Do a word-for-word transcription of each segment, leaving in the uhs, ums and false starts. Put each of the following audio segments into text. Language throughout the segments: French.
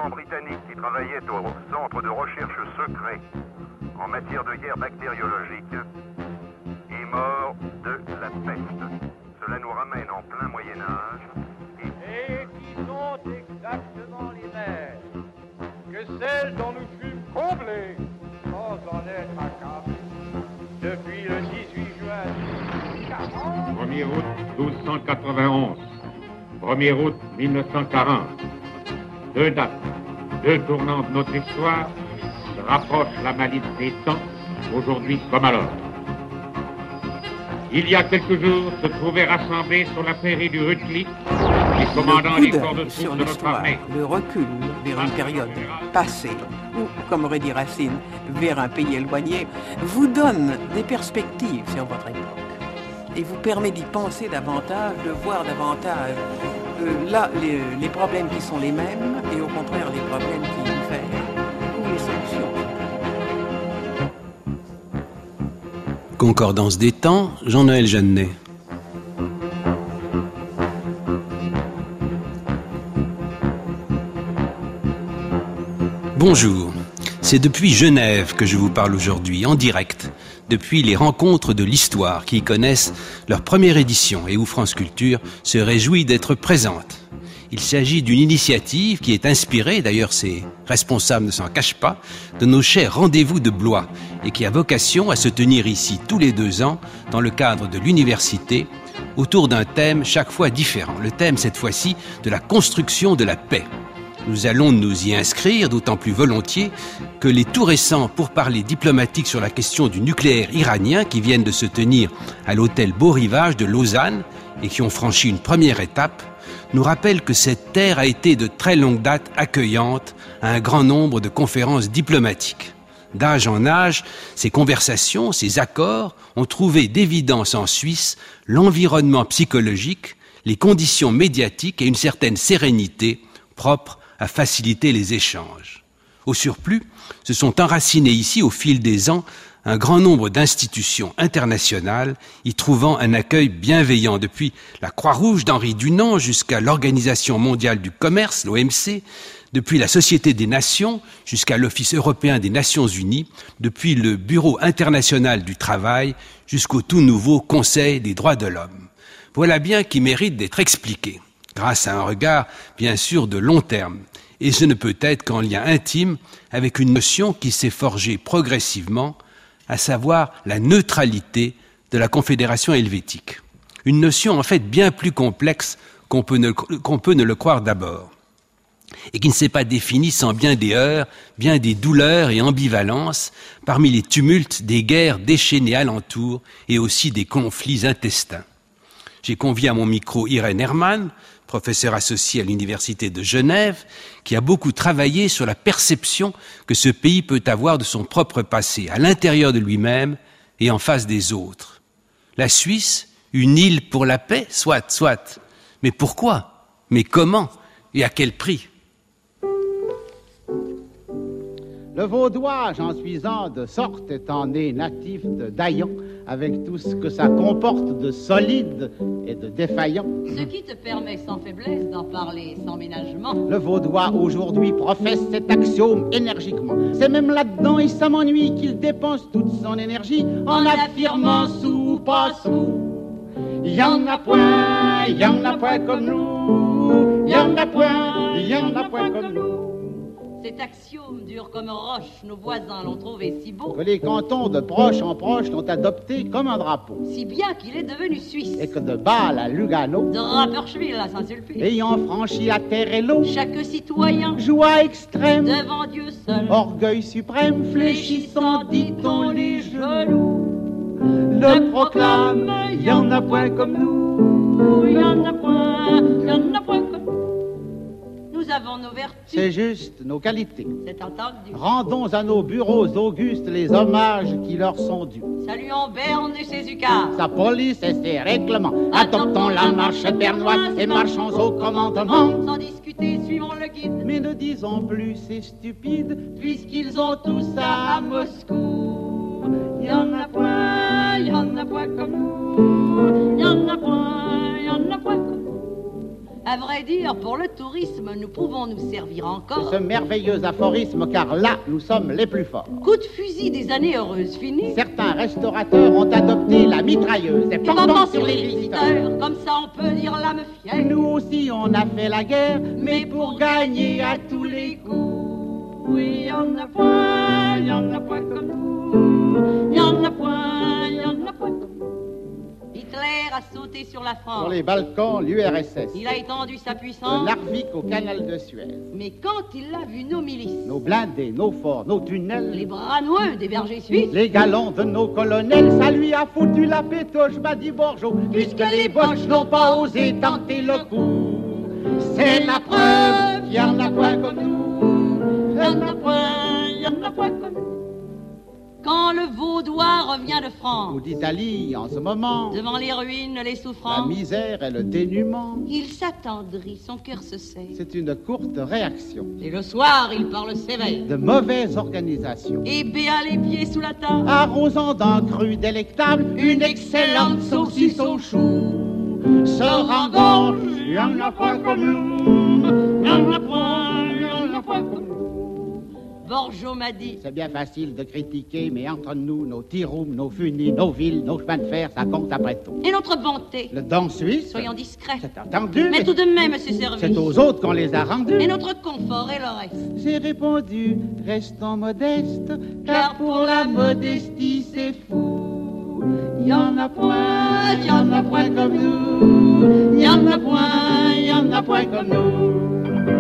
britannique qui travaillait au centre de recherche secret en matière de guerre bactériologique est mort de la peste. Cela nous ramène en plein Moyen-Âge. Et... et qui sont exactement les mêmes que celles dont nous fûmes comblés sans en être accablés depuis le dix-huit juin mille neuf cent quarante. premier août douze cent quatre-vingt-onze, premier août mille neuf cent quarante. Deux dates, deux tournants de notre histoire qui rapprochent la malice des temps, aujourd'hui comme alors. Il y a quelques jours se trouvaient rassemblés sur la prairie du Rutli les commandants des corps de troupes de notre armée. Le recul vers une période passée, ou, comme aurait dit Racine, vers un pays éloigné, vous donne des perspectives sur votre époque et vous permet d'y penser davantage, de voir davantage euh, là les, les problèmes qui sont les mêmes et au contraire les problèmes qui diffèrent ou les solutions. Concordance des temps, Jean-Noël Jeannet. Bonjour, c'est depuis Genève que je vous parle aujourd'hui, en direct, depuis les rencontres de l'histoire qui y connaissent leur première édition et où France Culture se réjouit d'être présente. Il s'agit d'une initiative qui est inspirée, d'ailleurs ses responsables ne s'en cachent pas, de nos chers rendez-vous de Blois et qui a vocation à se tenir ici tous les deux ans dans le cadre de l'université autour d'un thème chaque fois différent. Le thème cette fois-ci de la construction de la paix. Nous allons nous y inscrire, d'autant plus volontiers que les tout récents pourparlers diplomatiques sur la question du nucléaire iranien qui viennent de se tenir à l'hôtel Beau Rivage de Lausanne et qui ont franchi une première étape nous rappellent que cette terre a été de très longue date accueillante à un grand nombre de conférences diplomatiques. D'âge en âge, ces conversations, ces accords ont trouvé d'évidence en Suisse l'environnement psychologique, les conditions médiatiques et une certaine sérénité propre à faciliter les échanges. Au surplus, se sont enracinés ici au fil des ans un grand nombre d'institutions internationales y trouvant un accueil bienveillant, depuis la Croix-Rouge d'Henri Dunant jusqu'à l'Organisation mondiale du commerce, l'O M C, depuis la Société des Nations jusqu'à l'Office européen des Nations unies, depuis le Bureau international du travail jusqu'au tout nouveau Conseil des droits de l'homme. Voilà bien qui mérite d'être expliqué, grâce à un regard, bien sûr, de long terme. Et ce ne peut être qu'en lien intime avec une notion qui s'est forgée progressivement, à savoir la neutralité de la Confédération helvétique. Une notion en fait bien plus complexe qu'on peut ne, qu'on peut ne le croire d'abord, et qui ne s'est pas définie sans bien des heurts, bien des douleurs et ambivalences parmi les tumultes des guerres déchaînées alentour et aussi des conflits intestins. J'ai convié à mon micro Irène Hermann, professeur associé à l'Université de Genève, qui a beaucoup travaillé sur la perception que ce pays peut avoir de son propre passé, à l'intérieur de lui-même et en face des autres. La Suisse, une île pour la paix, soit, soit. Mais pourquoi? Mais comment? Et à quel prix? Le Vaudois, j'en suis un de sorte, étant né natif de Daillon, avec tout ce que ça comporte de solide et de défaillant. Ce qui te permet sans faiblesse d'en parler sans ménagement. Le Vaudois aujourd'hui professe cet axiome énergiquement. C'est même là-dedans, et ça m'ennuie, qu'il dépense toute son énergie en, en affirmant sous, pas sous. Y en a point, y en a point comme nous. Y en a point, y en a point comme nous. Cet axiome dur comme roche, nos voisins l'ont trouvé si beau que les cantons de proche en proche l'ont adopté comme un drapeau. Si bien qu'il est devenu suisse. Et que de Bâle à Lugano, de Rapperswil à Saint-Sulpice, ayant franchi la terre et l'eau, chaque citoyen, joie extrême, devant Dieu seul, orgueil suprême, fléchissant, dit-on, les genoux, le proclame, y en a point comme nous, y en a point, y en a point comme nous. Nous avons nos vertus. C'est juste, nos qualités. C'est entendu. Rendons à nos bureaux augustes les hommages qui leur sont dus. Saluons Berne et ses ucas, sa police et ses règlements. Adoptons la marche bernoise et marchons au commandement. Sans discuter, suivons le guide. Mais ne disons plus c'est stupide, puisqu'ils ont tout ça à Moscou. Y en a point, y en a point comme nous. Y en a point, y en a point comme nous. À vrai dire, pour le tourisme, nous pouvons nous servir encore de ce merveilleux aphorisme, car là, nous sommes les plus forts. Coup de fusil des années heureuses finies. Certains restaurateurs ont adopté la mitrailleuse et pendant sur les visiteurs, comme ça on peut dire l'âme fière. Nous aussi on a fait la guerre, mais pour gagner à tous les coups. Oui, y en a point, y en a point comme nous. Y en a point, y en a point comme nous. Hitler a sauté sur la France. Sur les Balkans, l'U R S S. Il a étendu sa puissance. De Narvik au canal de Suez. Mais quand il a vu nos milices, nos blindés, nos forts, nos tunnels, les bras noueux des bergers suisses, les galons de nos colonels, ça lui a foutu la pétoche, m'a dit Borjo, puisque les Boches n'ont pas osé tenter le coup. C'est la preuve, il y en a point comme nous. Il y en a point, il y en a point comme nous. Quand le Vaudois revient de France, ou d'Italie en ce moment, devant les ruines, les souffrances, la misère et le dénuement, il s'attendrit, son cœur se serre. C'est une courte réaction. Et le soir, il parle sévère. De mauvaise organisation. Et béat les pieds sous la table, arrosant d'un cru délectable une excellente saucisse au chou. Se rengorge, il y en a point comme nous. Il y en a point, il y en a point comme nous. Borjo m'a dit, c'est bien facile de critiquer, mais entre nous, nos tiroums, nos funis, nos villes, nos chemins de fer, ça compte après tout. Et notre bonté, le don suisse, soyons discrets, c'est entendu, mais, mais tout de même, c'est servi. C'est aux autres qu'on les a rendus. Et notre confort et le reste. J'ai répondu, restons modestes, car pour la modestie, c'est fou. Il y en a point, il y en a point comme nous. Il y en a point, il y en a point comme nous.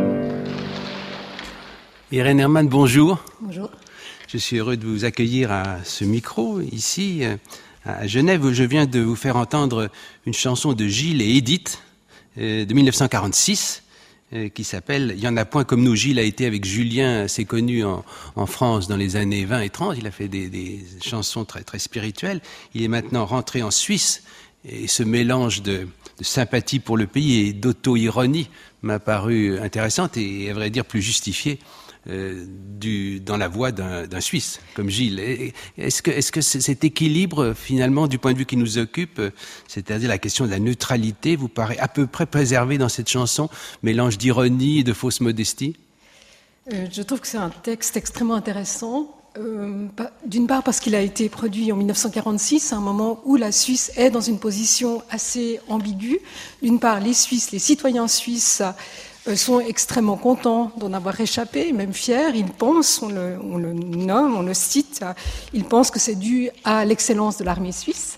Irène Hermann, bonjour. Bonjour. Je suis heureux de vous accueillir à ce micro, ici, à Genève, où je viens de vous faire entendre une chanson de Gilles et Edith, de dix-neuf cent quarante-six, qui s'appelle « Il y en a point comme nous ». Gilles a été avec Julien assez connu en, en France dans les années vingt et trente. Il a fait des, des chansons très, très spirituelles. Il est maintenant rentré en Suisse. Et ce mélange de, de sympathie pour le pays et d'auto-ironie m'a paru intéressante et, à vrai dire, plus justifiée euh, du, dans la voix d'un, d'un Suisse, comme Gilles. Et, est-ce que, est-ce que cet équilibre, finalement, du point de vue qui nous occupe, c'est-à-dire la question de la neutralité, vous paraît à peu près préservé dans cette chanson, mélange d'ironie et de fausse modestie ? euh, Je trouve que c'est un texte extrêmement intéressant. Euh, d'une part parce qu'il a été produit en dix-neuf cent quarante-six, à un moment où la Suisse est dans une position assez ambiguë. D'une part, les Suisses, les citoyens suisses euh, sont extrêmement contents d'en avoir échappé, même fiers. Ils pensent, on le, on le nomme, on le cite, ils pensent que c'est dû à l'excellence de l'armée suisse.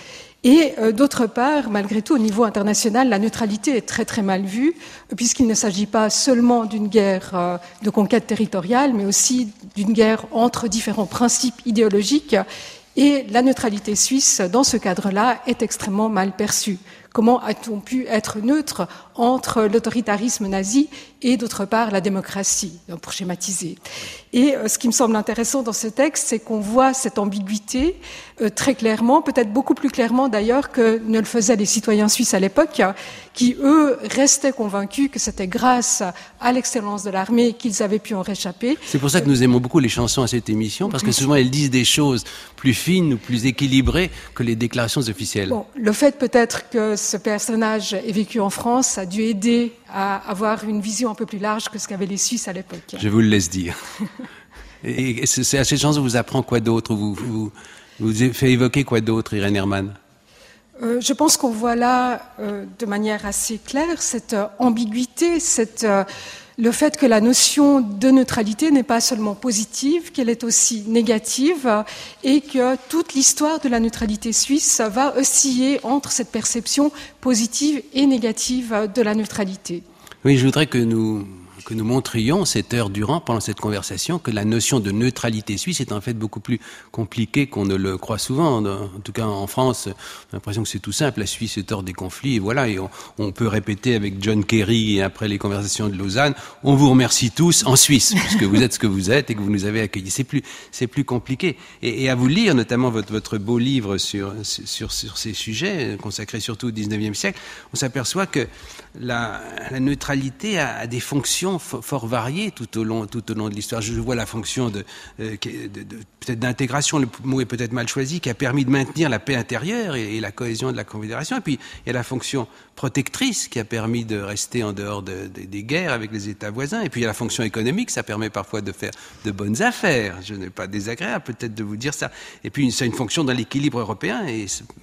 Et euh, d'autre part, malgré tout, au niveau international, la neutralité est très très mal vue, puisqu'il ne s'agit pas seulement d'une guerre euh, de conquête territoriale, mais aussi d'une guerre entre différents principes idéologiques. Et la neutralité suisse, dans ce cadre-là, est extrêmement mal perçue. Comment a-t-on pu être neutre entre l'autoritarisme nazi et, d'autre part, la démocratie, pour schématiser. Et euh, ce qui me semble intéressant dans ce texte, c'est qu'on voit cette ambiguïté euh, très clairement, peut-être beaucoup plus clairement d'ailleurs que ne le faisaient les citoyens suisses à l'époque, qui, eux, restaient convaincus que c'était grâce à l'excellence de l'armée qu'ils avaient pu en réchapper. C'est pour ça que nous aimons beaucoup les chansons à cette émission, parce que souvent elles disent des choses plus fines ou plus équilibrées que les déclarations officielles. Bon, le fait peut-être que ce personnage ait vécu en France a dû aider à avoir une vision un peu plus large que ce qu'avaient les Suisses à l'époque. Je vous le laisse dire. Et c'est à cette chanson vous apprend quoi d'autre, vous, vous, vous fait évoquer quoi d'autre, Irène Hermann? Euh, je pense qu'on voit là, euh, de manière assez claire, cette euh, ambiguïté, cette, euh, le fait que la notion de neutralité n'est pas seulement positive, qu'elle est aussi négative, euh, et que toute l'histoire de la neutralité suisse va osciller entre cette perception positive et négative de la neutralité. Oui, je voudrais que nous... que nous montrions cette heure durant, pendant cette conversation, que la notion de neutralité suisse est en fait beaucoup plus compliquée qu'on ne le croit souvent. En tout cas, en France, on a l'impression que c'est tout simple. La Suisse est hors des conflits, et voilà. Et on, on peut répéter avec John Kerry, et après les conversations de Lausanne, on vous remercie tous en Suisse, puisque vous êtes ce que vous êtes et que vous nous avez accueillis. C'est plus, c'est plus compliqué. Et, et à vous lire, notamment votre, votre beau livre sur, sur, sur ces sujets, consacré surtout au dix-neuvième siècle, on s'aperçoit que la, la neutralité a, a des fonctions fonctions f- fort variées tout au long, tout au long de l'histoire. Je vois la fonction de, euh, de, de, de peut-être d'intégration, le mot est peut-être mal choisi, qui a permis de maintenir la paix intérieure et, et la cohésion de la Confédération. Et puis il y a la fonction protectrice qui a permis de rester en dehors de, de, des guerres avec les États voisins. Et puis il y a la fonction économique, ça permet parfois de faire de bonnes affaires. Je n'ai pas désagréable peut-être de vous dire ça. Et puis c'est une fonction dans l'équilibre européen et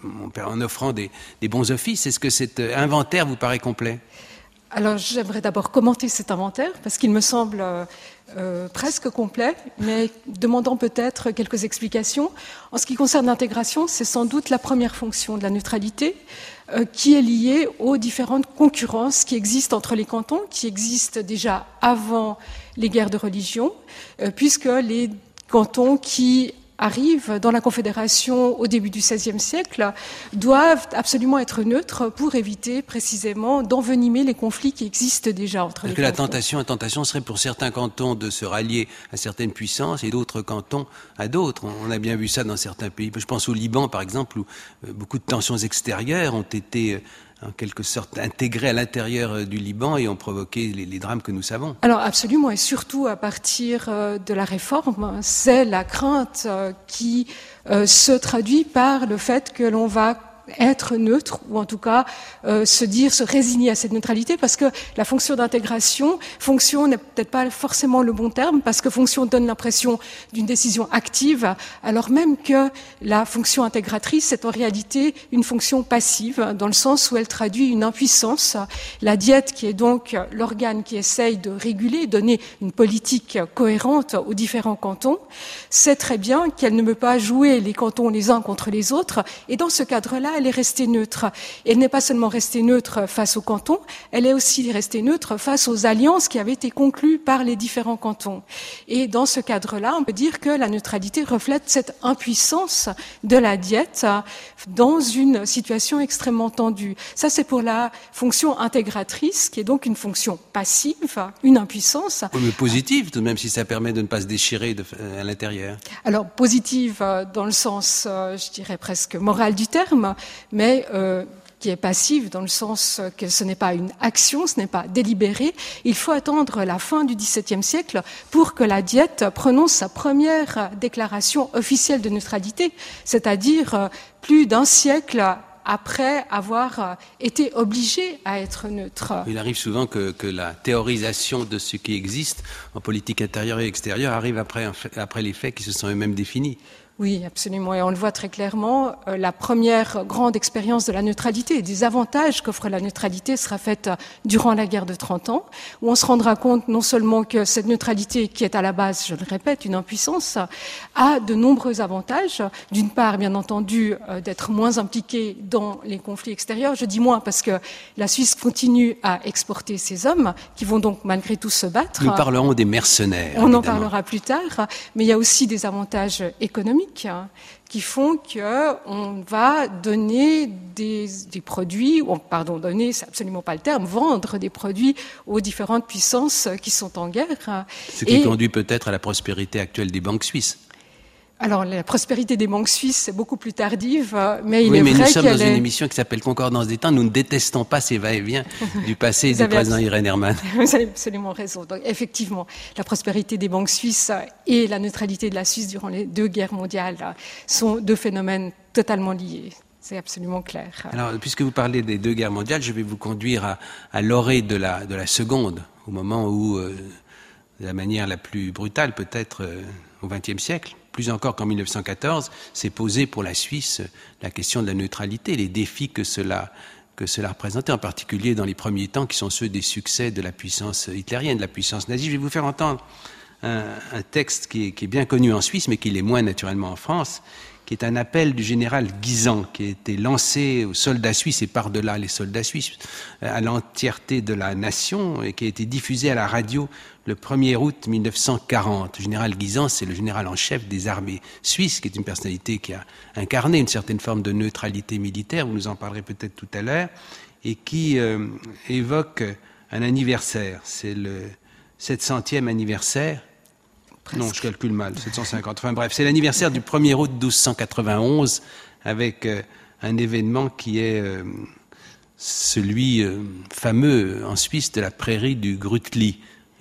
en offrant des, des bons offices. Est-ce que cet inventaire vous paraît complet ? Alors j'aimerais d'abord commenter cet inventaire parce qu'il me semble euh, euh, presque complet, mais demandant peut-être quelques explications. En ce qui concerne l'intégration, c'est sans doute la première fonction de la neutralité euh, qui est liée aux différentes concurrences qui existent entre les cantons, qui existent déjà avant les guerres de religion, euh, puisque les cantons qui arrivent dans la Confédération au début du seizième siècle doivent absolument être neutres pour éviter précisément d'envenimer les conflits qui existent déjà entre les cantons. Parce que la tentation, la tentation serait pour certains cantons de se rallier à certaines puissances et d'autres cantons à d'autres. On a bien vu ça dans certains pays. Je pense au Liban, par exemple, où beaucoup de tensions extérieures ont été en quelque sorte intégrés à l'intérieur du Liban et ont provoqué les, les drames que nous savons. Alors absolument, et surtout à partir de la réforme, c'est la crainte qui euh, se traduit par le fait que l'on va être neutre, ou en tout cas euh, se dire, se résigner à cette neutralité, parce que la fonction d'intégration, fonction n'est peut-être pas forcément le bon terme, parce que fonction donne l'impression d'une décision active, alors même que la fonction intégratrice est en réalité une fonction passive, dans le sens où elle traduit une impuissance. La diète, qui est donc l'organe qui essaye de réguler, donner une politique cohérente aux différents cantons, sait très bien qu'elle ne peut pas jouer les cantons les uns contre les autres, et dans ce cadre-là, elle est restée neutre. Et elle n'est pas seulement restée neutre face aux cantons, elle est aussi restée neutre face aux alliances qui avaient été conclues par les différents cantons. Et dans ce cadre-là, on peut dire que la neutralité reflète cette impuissance de la diète dans une situation extrêmement tendue. Ça, c'est pour la fonction intégratrice, qui est donc une fonction passive, une impuissance. Oui, mais positive, tout de même, si ça permet de ne pas se déchirer de, à l'intérieur. Alors, positive dans le sens, je dirais presque moral du terme, mais euh, qui est passive dans le sens que ce n'est pas une action, ce n'est pas délibéré. Il faut attendre la fin du dix-septième siècle pour que la diète prononce sa première déclaration officielle de neutralité, c'est-à-dire euh, plus d'un siècle après avoir été obligé à être neutre. Il arrive souvent que, que la théorisation de ce qui existe en politique intérieure et extérieure arrive après, après les faits qui se sont eux-mêmes définis. Oui, absolument. Et on le voit très clairement, euh, la première grande expérience de la neutralité et des avantages qu'offre la neutralité sera faite durant la guerre de trente ans, où on se rendra compte non seulement que cette neutralité, qui est à la base, je le répète, une impuissance, a de nombreux avantages. D'une part, bien entendu, euh, d'être moins impliquée dans les conflits extérieurs. Je dis moins parce que la Suisse continue à exporter ses hommes, qui vont donc malgré tout se battre. Nous parlerons des mercenaires. On évidemment. en parlera plus tard, mais il y a aussi des avantages économiques qui font qu'on va donner des, des produits, ou pardon, donner, c'est absolument pas le terme, vendre des produits aux différentes puissances qui sont en guerre. Ce qui Et, conduit peut-être à la prospérité actuelle des banques suisses. Alors, la prospérité des banques suisses est beaucoup plus tardive, mais il oui, est mais vrai nous sommes dans qu'elle une est... émission qui s'appelle Concordance des temps. Nous ne détestons pas ces va-et-vient du passé et du présent Irène Hermann. Vous avez absolument raison. Donc, effectivement, la prospérité des banques suisses et la neutralité de la Suisse durant les deux guerres mondiales sont deux phénomènes totalement liés. C'est absolument clair. Alors, puisque vous parlez des deux guerres mondiales, je vais vous conduire à, à l'orée de la, de la seconde, au moment où, euh, de la manière la plus brutale peut-être, euh, au vingtième siècle, plus encore qu'en mille neuf cent quatorze, s'est posée pour la Suisse la question de la neutralité, les défis que cela, que cela représentait, en particulier dans les premiers temps, qui sont ceux des succès de la puissance hitlérienne, de la puissance nazie. Je vais vous faire entendre un, un texte qui est, qui est bien connu en Suisse, mais qui l'est moins naturellement en France, qui est un appel du général Guisan, qui a été lancé aux soldats suisses et par-delà les soldats suisses, à l'entièreté de la nation, et qui a été diffusé à la radio le premier août mille neuf cent quarante. Le général Guisan, c'est le général en chef des armées suisses, qui est une personnalité qui a incarné une certaine forme de neutralité militaire, vous nous en parlerez peut-être tout à l'heure, et qui euh, évoque un anniversaire. C'est le sept centième anniversaire. Presque. Non, je calcule mal, sept cent cinquante. Enfin bref, c'est l'anniversaire du premier août douze cent quatre-vingt-onze, avec euh, un événement qui est euh, celui euh, fameux en Suisse de la prairie du Grütli,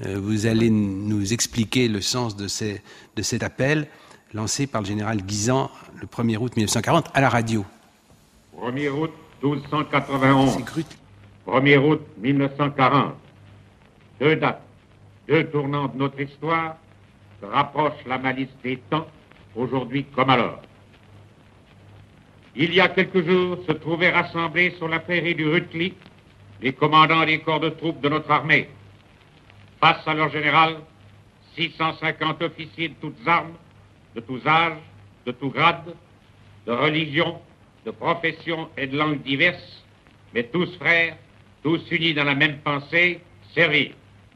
euh, vous allez nous expliquer le sens de, ces, de cet appel lancé par le général Guisan le premier août mille neuf cent quarante à la radio. premier août douze cent quatre-vingt-onze. premier août mille neuf cent quarante. Deux dates, deux tournants de notre histoire que rapproche la malice des temps, aujourd'hui comme alors. Il y a quelques jours se trouvaient rassemblés sur la prairie du Rutli les commandants des corps de troupes de notre armée. Face à leur général, six cent cinquante officiers de toutes armes, de tous âges, de tous grades, de religions, de professions et de langues diverses, mais tous frères, tous unis dans la même pensée, servir.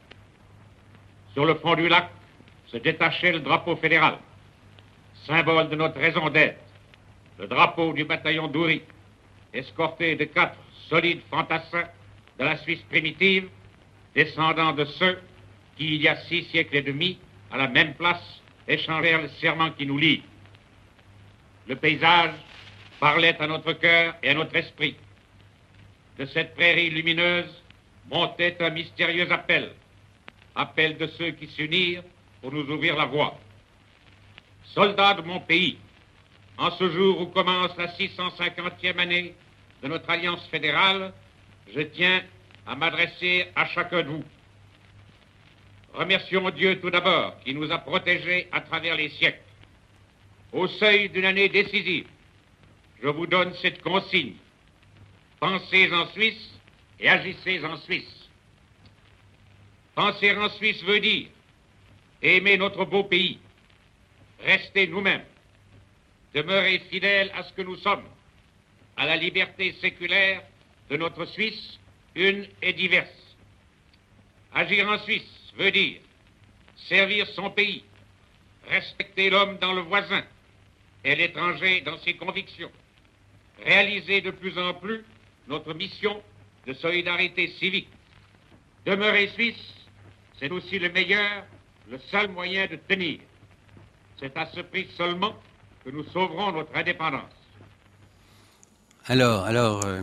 Sur le fond du lac se détachait le drapeau fédéral, symbole de notre raison d'être, le drapeau du bataillon d'Oury, escorté de quatre solides fantassins de la Suisse primitive, descendants de ceux qui, il y a six siècles et demi, à la même place, échangèrent le serment qui nous lie. Le paysage parlait à notre cœur et à notre esprit. De cette prairie lumineuse montait un mystérieux appel, appel de ceux qui s'unirent pour nous ouvrir la voie. Soldats de mon pays, en ce jour où commence la six cent cinquantième année de notre alliance fédérale, je tiens à m'adresser à chacun de vous. Remercions Dieu tout d'abord qui nous a protégés à travers les siècles. Au seuil d'une année décisive, je vous donne cette consigne. Pensez en Suisse et agissez en Suisse. Penser en Suisse veut dire aimer notre beau pays, rester nous-mêmes, demeurer fidèles à ce que nous sommes, à la liberté séculaire de notre Suisse, une et diverse. Agir en Suisse veut dire servir son pays, respecter l'homme dans le voisin et l'étranger dans ses convictions, réaliser de plus en plus notre mission de solidarité civique. Demeurer suisse, c'est aussi le meilleur, le seul moyen de tenir. C'est à ce prix seulement que nous sauverons notre indépendance. Alors, alors, euh,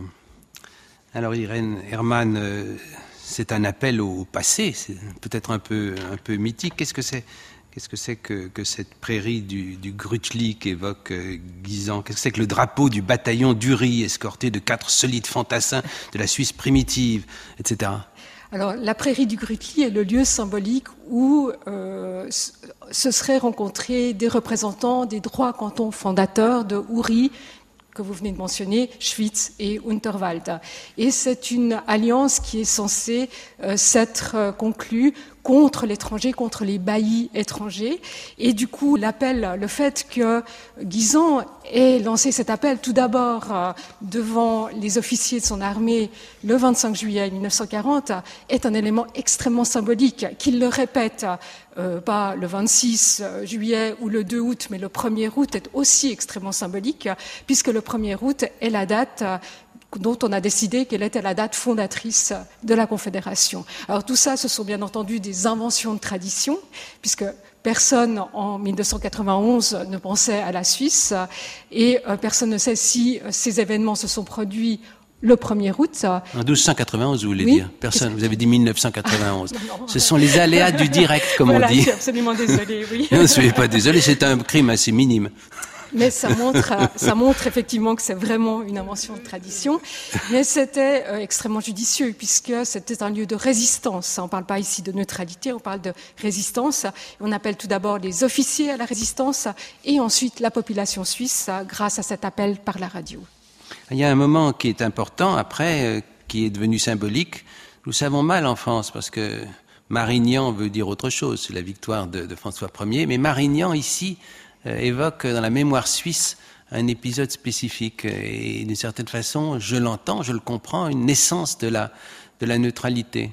alors Irène Hermann, euh, c'est un appel au passé, c'est peut-être un peu, un peu mythique. Qu'est-ce que c'est, qu'est-ce que, c'est que, que cette prairie du, du Grutli qu'évoque euh, Guisan? Qu'est-ce que c'est que le drapeau du bataillon d'Uri, escorté de quatre solides fantassins de la Suisse primitive, et cetera? Alors, la prairie du Grutli est le lieu symbolique où euh, se seraient rencontrés des représentants des trois cantons fondateurs de Uri, que vous venez de mentionner, Schwyz et Unterwalde. Et c'est une alliance qui est censée euh, s'être euh, conclue contre l'étranger, contre les baillis étrangers. Et du coup, l'appel, le fait que Guisan ait lancé cet appel tout d'abord euh, devant les officiers de son armée le vingt-cinq juillet mille neuf cent quarante est un élément extrêmement symbolique, qu'il le répète euh, pas le vingt-six juillet ou le deux août, mais le premier août est aussi extrêmement symbolique, puisque le premier août est la date euh, dont on a décidé qu'elle était la date fondatrice de la Confédération. Alors tout ça, ce sont bien entendu des inventions de tradition, puisque personne en mille deux cent quatre-vingt-onze ne pensait à la Suisse, et personne ne sait si ces événements se sont produits le premier août. En douze cent quatre-vingt-onze, vous voulez oui, dire? Personne. Vous avez dit mille neuf cent quatre-vingt-onze. Ah, non, Ce sont les aléas du direct, comme voilà, on dit. Je suis absolument désolée, oui. Non, ne soyez pas désolé, c'est un crime assez minime. Mais ça montre, ça montre effectivement que c'est vraiment une invention de tradition. Mais c'était euh, extrêmement judicieux puisque c'était un lieu de résistance. On ne parle pas ici de neutralité, on parle de résistance. On appelle tout d'abord les officiers à la résistance et ensuite la population suisse grâce à cet appel par la radio. Il y a un moment qui est important après, euh, qui est devenu symbolique. Nous savons mal en France parce que Marignan veut dire autre chose. C'est la victoire de, de François Ier. Mais Marignan ici évoque dans la mémoire suisse un épisode spécifique et d'une certaine façon, je l'entends, je le comprends, une naissance de la, de la neutralité.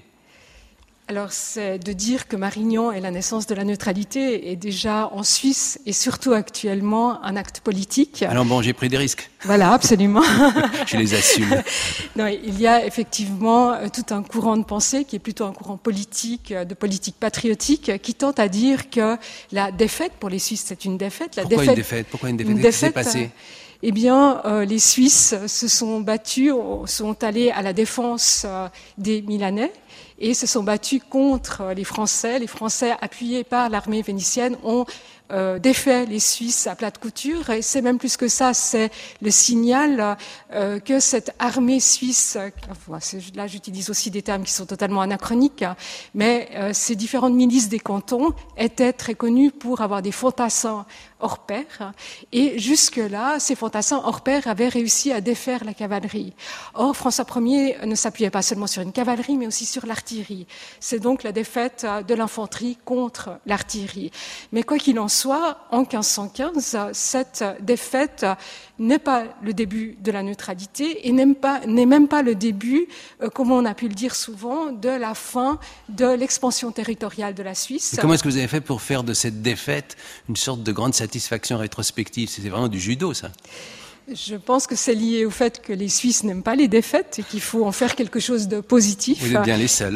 Alors, c'est de dire que Marignan est la naissance de la neutralité est déjà en Suisse et surtout actuellement un acte politique. Alors bon, j'ai pris des risques. Voilà, absolument. Je les assume. Non, il y a effectivement tout un courant de pensée qui est plutôt un courant politique, de politique patriotique, qui tente à dire que la défaite pour les Suisses, c'est une défaite. La Pourquoi défaite, une défaite Pourquoi une défaite une Qu'est-ce qui s'est défaite, passé? eh bien, euh, les Suisses se sont battus, sont allés à la défense euh, des Milanais et se sont battus contre les Français. Les Français, appuyés par l'armée vénitienne, ont Euh, défait les Suisses à plate couture, et c'est même plus que ça, c'est le signal euh, que cette armée suisse, euh, là j'utilise aussi des termes qui sont totalement anachroniques, hein, mais euh, ces différentes milices des cantons étaient très connues pour avoir des fantassins hors pair, et jusque-là, ces fantassins hors pair avaient réussi à défaire la cavalerie. Or, François Ier ne s'appuyait pas seulement sur une cavalerie, mais aussi sur l'artillerie. C'est donc la défaite de l'infanterie contre l'artillerie. Mais quoi qu'il en soit, en quinze cent quinze, cette défaite n'est pas le début de la neutralité et n'est pas, n'est même pas le début, euh, comme on a pu le dire souvent, de la fin de l'expansion territoriale de la Suisse. Et comment est-ce que vous avez fait pour faire de cette défaite une sorte de grande satisfaction rétrospective? C'est vraiment du judo, ça. Je pense que c'est lié au fait que les Suisses n'aiment pas les défaites et qu'il faut en faire quelque chose de positif. Vous êtes bien les seuls.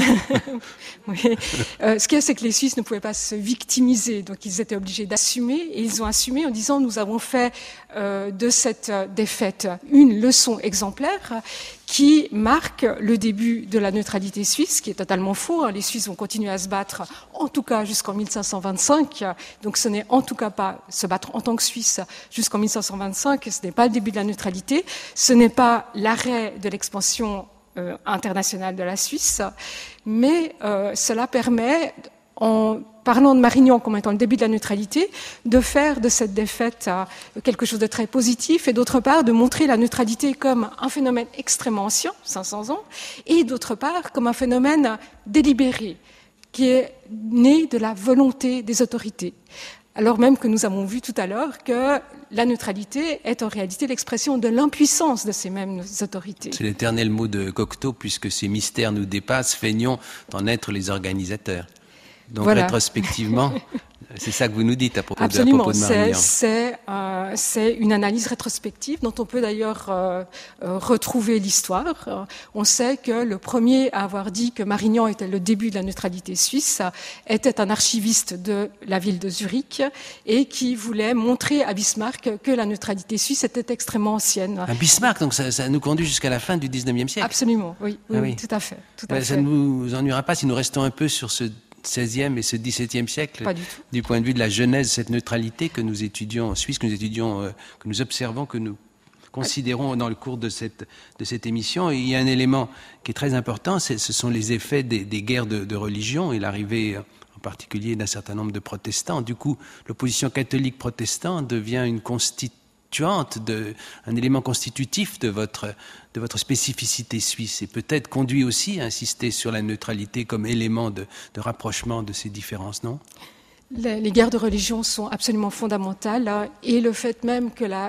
Oui. Euh, ce qu'il y a, c'est que les Suisses ne pouvaient pas se victimiser, donc ils étaient obligés d'assumer, et ils ont assumé en disant nous avons fait euh, de cette défaite une leçon exemplaire qui marque le début de la neutralité suisse, qui est totalement faux. Les Suisses vont continuer à se battre, en tout cas jusqu'en mille cinq cent vingt-cinq. Donc ce n'est en tout cas pas se battre en tant que Suisse jusqu'en mille cinq cent vingt-cinq. Ce n'est pas le début de la neutralité. Ce n'est pas l'arrêt de l'expansion euh, internationale de la Suisse. Mais euh, cela permet, en parlant de Marignan comme étant le début de la neutralité, de faire de cette défaite euh, quelque chose de très positif, et d'autre part de montrer la neutralité comme un phénomène extrêmement ancien, cinq cents ans, et d'autre part comme un phénomène délibéré, qui est né de la volonté des autorités. Alors même que nous avons vu tout à l'heure que la neutralité est en réalité l'expression de l'impuissance de ces mêmes autorités. C'est l'éternel mot de Cocteau, puisque ces mystères nous dépassent, feignons d'en être les organisateurs. Donc voilà. Rétrospectivement, c'est ça que vous nous dites à propos, Absolument. de, à propos de Marignan. C'est, c'est, euh, c'est une analyse rétrospective dont on peut d'ailleurs euh, euh, retrouver l'histoire. Euh, on sait que le premier à avoir dit que Marignan était le début de la neutralité suisse était un archiviste de la ville de Zurich et qui voulait montrer à Bismarck que la neutralité suisse était extrêmement ancienne. Un Bismarck, donc ça, ça nous conduit jusqu'à la fin du dix-neuvième siècle. Absolument, oui, oui, ah oui. tout à fait. Tout ben, à ça fait. ne vous ennuiera pas si nous restons un peu sur ce seizième et ce dix-septième siècle, Pas du tout. Du point de vue de la genèse, cette neutralité que nous étudions en Suisse, que nous étudions, euh, que nous observons, que nous considérons dans le cours de cette, de cette émission. Et il y a un élément qui est très important, c'est, ce sont les effets des, des guerres de, de religion et l'arrivée en particulier d'un certain nombre de protestants. Du coup, l'opposition catholique-protestante devient une constituante, de, un élément constitutif de votre, de votre spécificité suisse, et peut-être conduit aussi à insister sur la neutralité comme élément de, de rapprochement de ces différences, non ? Les, les guerres de religion sont absolument fondamentales, hein, et le fait même que la,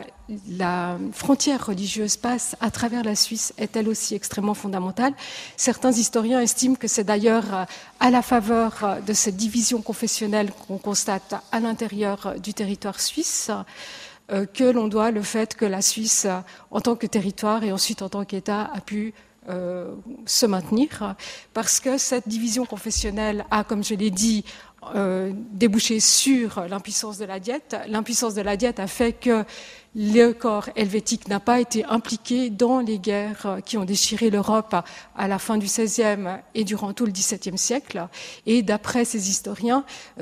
la frontière religieuse passe à travers la Suisse est elle aussi extrêmement fondamentale. Certains historiens estiment que c'est d'ailleurs à la faveur de cette division confessionnelle qu'on constate à l'intérieur du territoire suisse euh, que l'on doit le fait que la Suisse, en tant que territoire et ensuite en tant qu'État, a pu euh, se maintenir, parce que cette division confessionnelle a, comme je l'ai dit, Euh, débouché sur l'impuissance de la Diète. L'impuissance de la Diète a fait que le corps helvétique n'a pas été impliqué dans les guerres qui ont déchiré l'Europe à la fin du seizième et durant tout le dix-septième siècle. Et d'après ces historiens,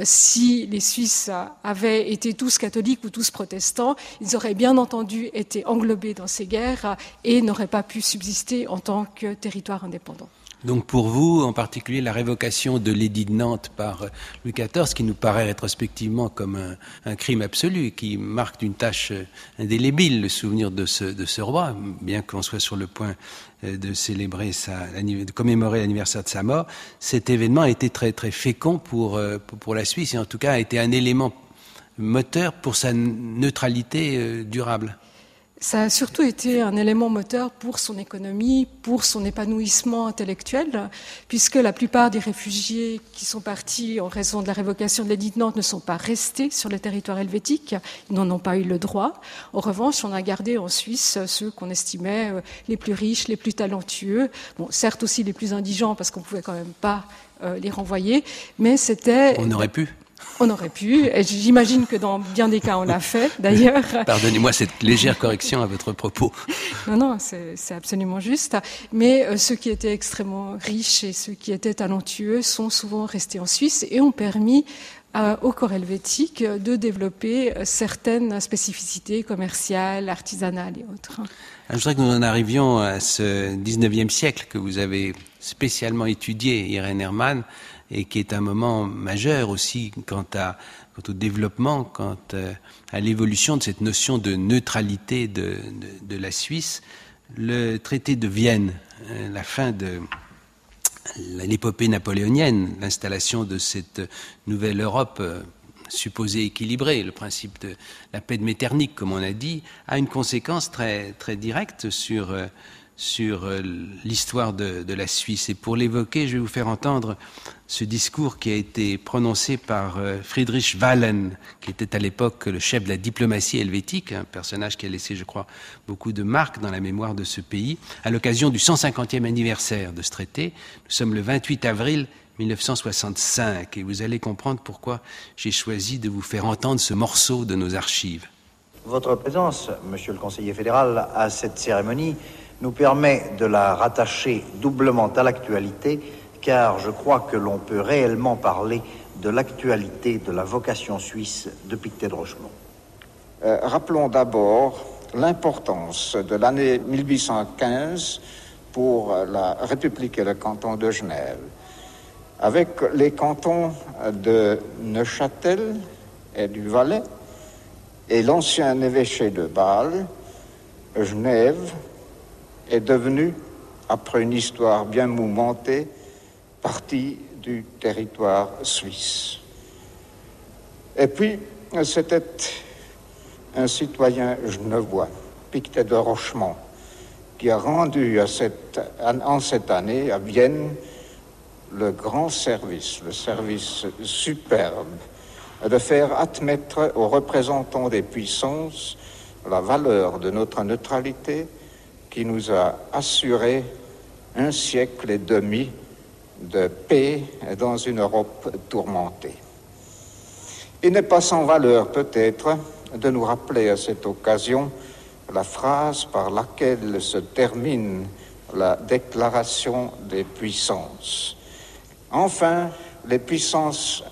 si les Suisses avaient été tous catholiques ou tous protestants, ils auraient bien entendu été englobés dans ces guerres et n'auraient pas pu subsister en tant que territoire indépendant. Donc pour vous, en particulier, la révocation de l'édit de Nantes par Louis quatorze, qui nous paraît rétrospectivement comme un, un crime absolu, qui marque d'une tâche indélébile le souvenir de ce, de ce roi, bien qu'on soit sur le point de célébrer sa, de commémorer l'anniversaire de sa mort, cet événement a été très, très fécond pour, pour, pour la Suisse, et en tout cas a été un élément moteur pour sa neutralité durable. Ça a surtout été un élément moteur pour son économie, pour son épanouissement intellectuel, puisque la plupart des réfugiés qui sont partis en raison de la révocation de l'édit de Nantes ne sont pas restés sur le territoire helvétique, ils n'en ont pas eu le droit. En revanche, on a gardé en Suisse ceux qu'on estimait les plus riches, les plus talentueux, bon, certes aussi les plus indigents, parce qu'on ne pouvait quand même pas euh, les renvoyer, mais c'était... On aurait pu. On aurait pu, et j'imagine que dans bien des cas on l'a fait d'ailleurs. Pardonnez-moi cette légère correction à votre propos. Non, non, c'est, c'est absolument juste. Mais euh, ceux qui étaient extrêmement riches et ceux qui étaient talentueux sont souvent restés en Suisse et ont permis euh, au corps helvétique de développer certaines spécificités commerciales, artisanales et autres. Alors, je voudrais que nous en arrivions à ce dix-neuvième siècle que vous avez spécialement étudié, Irène Hermann, et qui est un moment majeur aussi quant, à, quant au développement, quant à l'évolution de cette notion de neutralité de, de, de la Suisse. Le traité de Vienne, la fin de l'épopée napoléonienne, l'installation de cette nouvelle Europe supposée équilibrée, le principe de la paix de Metternich, comme on a dit, a une conséquence très, très directe sur... sur l'histoire de, de la Suisse. Et pour l'évoquer, je vais vous faire entendre ce discours qui a été prononcé par Friedrich Wahlen, qui était à l'époque le chef de la diplomatie helvétique, un personnage qui a laissé, je crois, beaucoup de marques dans la mémoire de ce pays, à l'occasion du cent cinquantième anniversaire de ce traité. Nous sommes le vingt-huit avril mille neuf cent soixante-cinq, et vous allez comprendre pourquoi j'ai choisi de vous faire entendre ce morceau de nos archives. Votre présence, monsieur le conseiller fédéral, à cette cérémonie nous permet de la rattacher doublement à l'actualité, car je crois que l'on peut réellement parler de l'actualité de la vocation suisse de Pictet de Rochemont. Euh, rappelons d'abord l'importance de l'année mille huit cent quinze pour la République et le canton de Genève. Avec les cantons de Neuchâtel et du Valais et l'ancien évêché de Bâle, Genève est devenue, après une histoire bien mouvementée, partie du territoire suisse. Et puis, c'était un citoyen genevois, Pictet de Rochemont, qui a rendu à cette, en cette année à Vienne le grand service, le service superbe, de faire admettre aux représentants des puissances la valeur de notre neutralité qui nous a assuré un siècle et demi de paix dans une Europe tourmentée. Il n'est pas sans valeur, peut-être, de nous rappeler à cette occasion la phrase par laquelle se termine la déclaration des puissances. Enfin, les puissances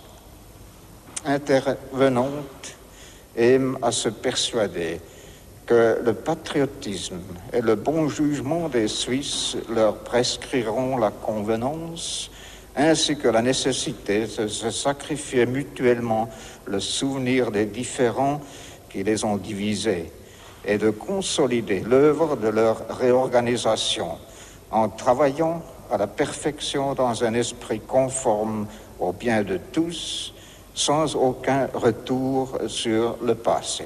intervenantes aiment à se persuader que le patriotisme et le bon jugement des Suisses leur prescriront la convenance, ainsi que la nécessité de se sacrifier mutuellement le souvenir des différends qui les ont divisés et de consolider l'œuvre de leur réorganisation en travaillant à la perfection dans un esprit conforme au bien de tous, sans aucun retour sur le passé.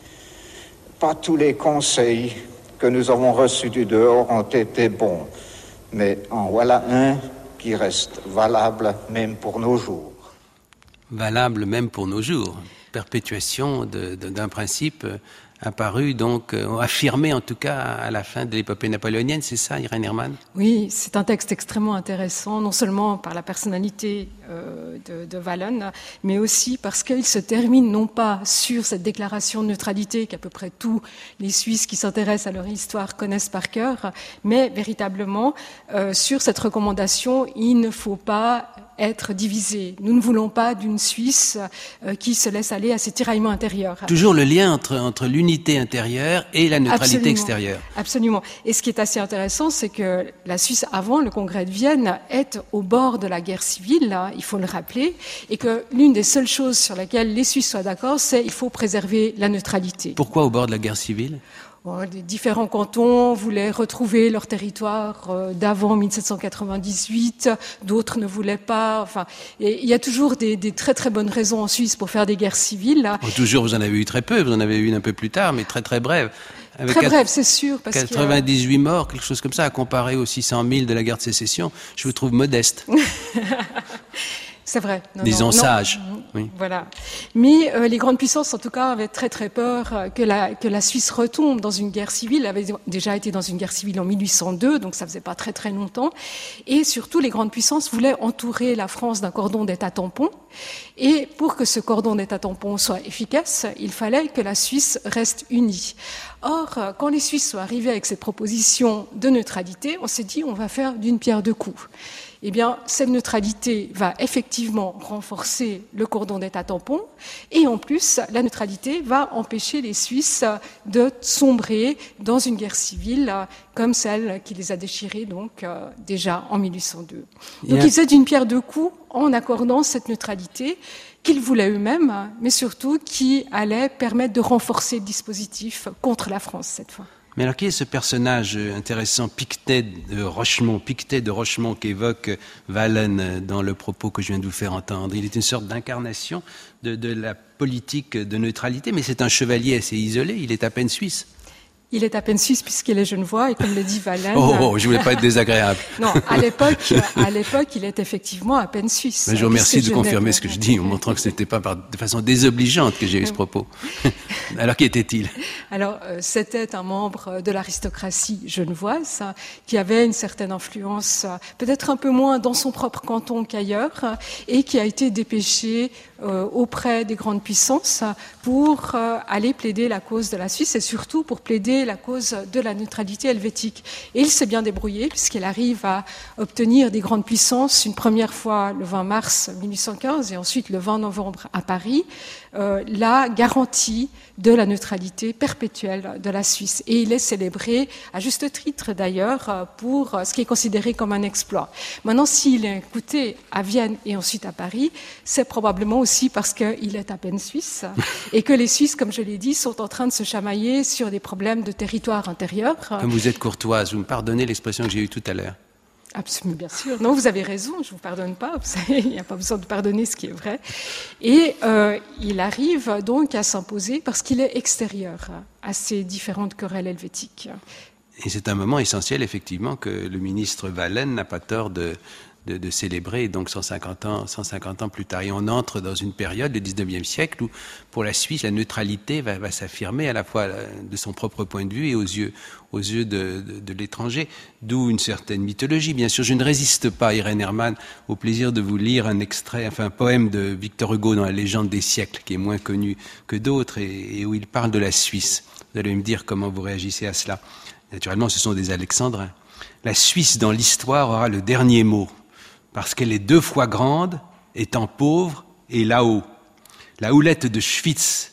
Pas tous les conseils que nous avons reçus du dehors ont été bons, mais en voilà un qui reste valable même pour nos jours. Valable même pour nos jours. Perpétuation de, de, d'un principe apparu, donc euh, affirmé en tout cas à la fin de l'épopée napoléonienne, c'est ça, Irène Hermann ? Oui, c'est un texte extrêmement intéressant, non seulement par la personnalité euh, de, de Wahlen, mais aussi parce qu'il se termine non pas sur cette déclaration de neutralité qu'à peu près tous les Suisses qui s'intéressent à leur histoire connaissent par cœur, mais véritablement euh, sur cette recommandation, il ne faut pas être divisé. Nous ne voulons pas d'une Suisse euh, qui se laisse aller à ses tiraillements intérieurs. Toujours le lien entre, entre l'unité intérieure et la neutralité Absolument. extérieure. Absolument. Et ce qui est assez intéressant, c'est que la Suisse, avant le congrès de Vienne, est au bord de la guerre civile, là, il faut le rappeler, et que l'une des seules choses sur lesquelles les Suisses soient d'accord, c'est qu'il faut préserver la neutralité. Pourquoi au bord de la guerre civile ? Bon, les différents cantons voulaient retrouver leur territoire euh, d'avant mille sept cent quatre-vingt-dix-huit, d'autres ne voulaient pas. Enfin, et il y a toujours des, des très très bonnes raisons en Suisse pour faire des guerres civiles. Là. Oh, toujours, vous en avez eu très peu, vous en avez eu une un peu plus tard, mais très très brève. Avec très brève, c'est sûr. Parce quatre-vingt-dix-huit morts, quelque chose comme ça, à comparer aux six cent mille de la guerre de sécession, je vous trouve modeste. C'est vrai. Non, Disons non, sages. non. Oui. Voilà. Mais euh, les grandes puissances, en tout cas, avaient très très peur euh, que la, que la Suisse retombe dans une guerre civile. Elle avait déjà été dans une guerre civile en mille huit cent deux, donc ça faisait pas très très longtemps. Et surtout, les grandes puissances voulaient entourer la France d'un cordon d'État tampon. Et pour que ce cordon d'État tampon soit efficace, il fallait que la Suisse reste unie. Or, quand les Suisses sont arrivés avec cette proposition de neutralité, on s'est dit on va faire d'une pierre deux coups. Eh bien, cette neutralité va effectivement renforcer le cordon d'État tampon et en plus, la neutralité va empêcher les Suisses de sombrer dans une guerre civile comme celle qui les a déchirés donc, euh, déjà en mille huit cent deux. Donc, yeah. Ils faisaient d'une pierre deux coups en accordant cette neutralité qu'ils voulaient eux-mêmes, mais surtout qui allait permettre de renforcer le dispositif contre la France cette fois. Mais alors, qui est ce personnage intéressant, Pictet de Rochemont, Pictet de Rochemont qu'évoque Wahlen dans le propos que je viens de vous faire entendre? Il est une sorte d'incarnation de, de la politique de neutralité, mais c'est un chevalier assez isolé, il est à peine suisse. Il est à peine suisse puisqu'il est genevois et comme le dit Wahlen... Oh, oh, je voulais pas être désagréable. Non, à l'époque, à l'époque, il est effectivement à peine suisse. Mais je vous remercie de confirmer ce que je dis en montrant que ce n'était pas par, de façon désobligeante que j'ai eu ce propos. Alors, qui était-il? Alors, euh, c'était un membre de l'aristocratie genevoise qui avait une certaine influence, peut-être un peu moins dans son propre canton qu'ailleurs, et qui a été dépêché euh, auprès des grandes puissances pour euh, aller plaider la cause de la Suisse et surtout pour plaider la cause de la neutralité helvétique. Et il s'est bien débrouillé puisqu'il arrive à obtenir des grandes puissances une première fois le vingt mars mille huit cent quinze et ensuite le vingt novembre à Paris, euh, la garantie de la neutralité perpétuelle de la Suisse. Et il est célébré, à juste titre d'ailleurs, pour ce qui est considéré comme un exploit. Maintenant, s'il est écouté à Vienne et ensuite à Paris, c'est probablement aussi parce qu'il est à peine suisse et que les Suisses, comme je l'ai dit, sont en train de se chamailler sur des problèmes de territoire intérieur. Comme vous êtes courtoise, vous me pardonnez l'expression que j'ai eue tout à l'heure. Absolument, bien sûr. Non, vous avez raison, je ne vous pardonne pas. Vous savez, il n'y a pas besoin de pardonner ce qui est vrai. Et euh, il arrive donc à s'imposer parce qu'il est extérieur à ces différentes querelles helvétiques. Et c'est un moment essentiel, effectivement, que le ministre Wahlen n'a pas tort de... De, de célébrer, donc cent cinquante ans, cent cinquante ans plus tard. Et on entre dans une période, le dix-neuvième siècle, où pour la Suisse, la neutralité va, va s'affirmer à la fois de son propre point de vue et aux yeux, aux yeux de, de, de l'étranger, d'où une certaine mythologie. Bien sûr, je ne résiste pas, Irène Hermann, au plaisir de vous lire un extrait, enfin un poème de Victor Hugo dans La légende des siècles, qui est moins connu que d'autres, et, et où il parle de la Suisse. Vous allez me dire comment vous réagissez à cela. Naturellement, ce sont des alexandrins. La Suisse, dans l'histoire, aura le dernier mot, parce qu'elle est deux fois grande, étant pauvre, et là-haut. La houlette de Schwytz,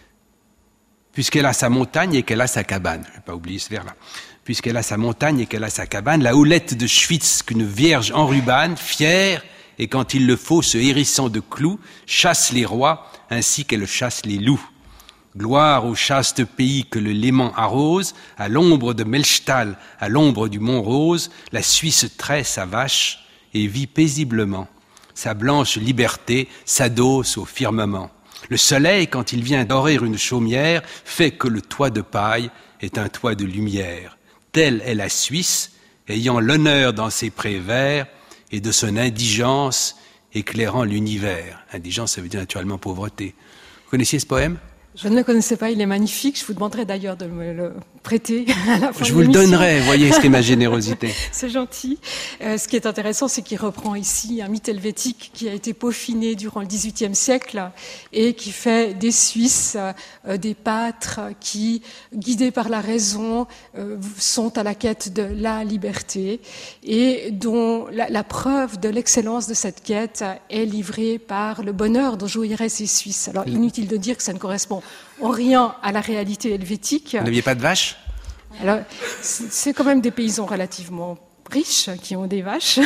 puisqu'elle a sa montagne et qu'elle a sa cabane. Je ne vais pas oublier ce vers-là. Puisqu'elle a sa montagne et qu'elle a sa cabane, la houlette de Schwytz, qu'une vierge enrubane, fière, et quand il le faut, se hérissant de clous, chasse les rois, ainsi qu'elle chasse les loups. Gloire au chaste pays que le Léman arrose, à l'ombre de Melchtal, à l'ombre du Mont Rose, la Suisse traite sa vache, et vit paisiblement. Sa blanche liberté s'adosse au firmament. Le soleil, quand il vient dorer une chaumière, fait que le toit de paille est un toit de lumière. Telle est la Suisse, ayant l'honneur dans ses prés verts et de son indigence éclairant l'univers. Indigence, ça veut dire naturellement pauvreté. Vous connaissiez ce poème ? Je ne le connaissais pas, il est magnifique. Je vous demanderai d'ailleurs de me le prêter à la fin Je de vous l'émission. le donnerai, voyez ce qu'est ma générosité. C'est gentil. Euh, ce qui est intéressant, c'est qu'il reprend ici un mythe helvétique qui a été peaufiné durant le dix-huitième siècle et qui fait des Suisses euh, des pâtres qui, guidés par la raison, euh, sont à la quête de la liberté et dont la, la preuve de l'excellence de cette quête est livrée par le bonheur dont jouiraient ces Suisses. Alors, inutile de dire que ça ne correspond en rien à la réalité helvétique. Vous n'aviez pas de vaches ? Alors, c'est quand même des paysans relativement riches qui ont des vaches.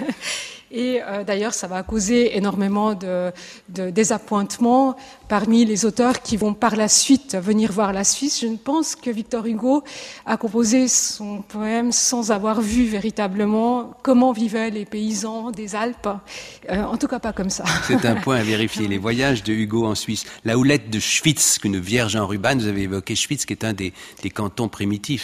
Et euh, d'ailleurs, ça va causer énormément de, de désappointements parmi les auteurs qui vont par la suite venir voir la Suisse. Je ne pense que Victor Hugo a composé son poème sans avoir vu véritablement comment vivaient les paysans des Alpes. Euh, en tout cas, pas comme ça. C'est un point à vérifier. Les voyages de Hugo en Suisse. La houlette de Schwytz, qu'une vierge enrubane, vous avez évoqué Schwytz, qui est un des, des cantons primitifs.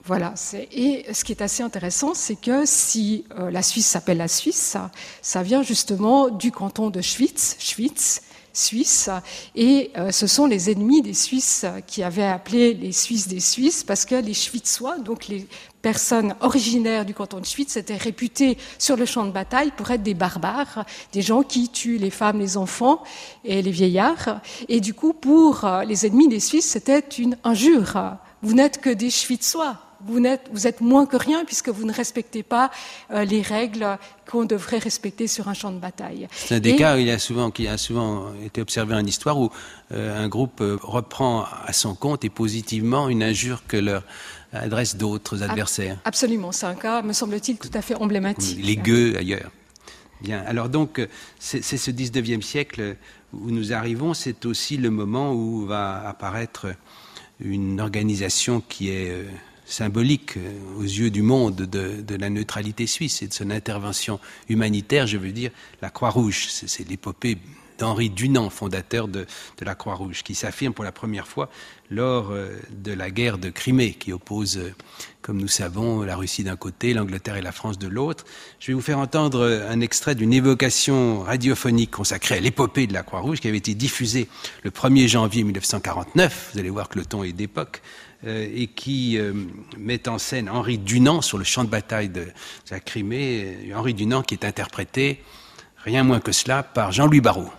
Voilà. C'est, et ce qui est assez intéressant, c'est que si euh, la Suisse s'appelle la Suisse, ça, ça vient justement du canton de Schwyz, Schwyz, Suisse, et euh, ce sont les ennemis des Suisses qui avaient appelé les Suisses des Suisses, parce que les Schwyzois, donc les personnes originaires du canton de Schwyz, étaient réputés sur le champ de bataille pour être des barbares, des gens qui tuent les femmes, les enfants et les vieillards. Et du coup, pour euh, les ennemis des Suisses, c'était une injure. Vous n'êtes que des Schwyzois. Vous êtes, vous êtes moins que rien puisque vous ne respectez pas euh, les règles qu'on devrait respecter sur un champ de bataille. C'est un des Et... cas où il a souvent, qui a souvent été observé en histoire où euh, un groupe euh, reprend à son compte et positivement une injure que leur adresse d'autres adversaires. Absolument, c'est un cas, me semble-t-il, tout à fait emblématique. Les gueux ailleurs. Bien. Alors donc, c'est, c'est ce dix-neuvième siècle où nous arrivons, c'est aussi le moment où va apparaître une organisation qui est euh, symbolique aux yeux du monde de, de la neutralité suisse et de son intervention humanitaire, je veux dire la Croix-Rouge. C'est, c'est l'épopée d'Henri Dunant, fondateur de, de la Croix-Rouge, qui s'affirme pour la première fois lors euh, de la guerre de Crimée, qui oppose, euh, comme nous savons, la Russie d'un côté, l'Angleterre et la France de l'autre. Je vais vous faire entendre un extrait d'une évocation radiophonique consacrée à l'épopée de la Croix-Rouge, qui avait été diffusée le premier janvier mille neuf cent quarante-neuf. Vous allez voir que le ton est d'époque. Euh, et qui euh, met en scène Henri Dunant sur le champ de bataille de, de la Crimée. Henri Dunant qui est interprété, rien moins que cela, par Jean-Louis Barrault.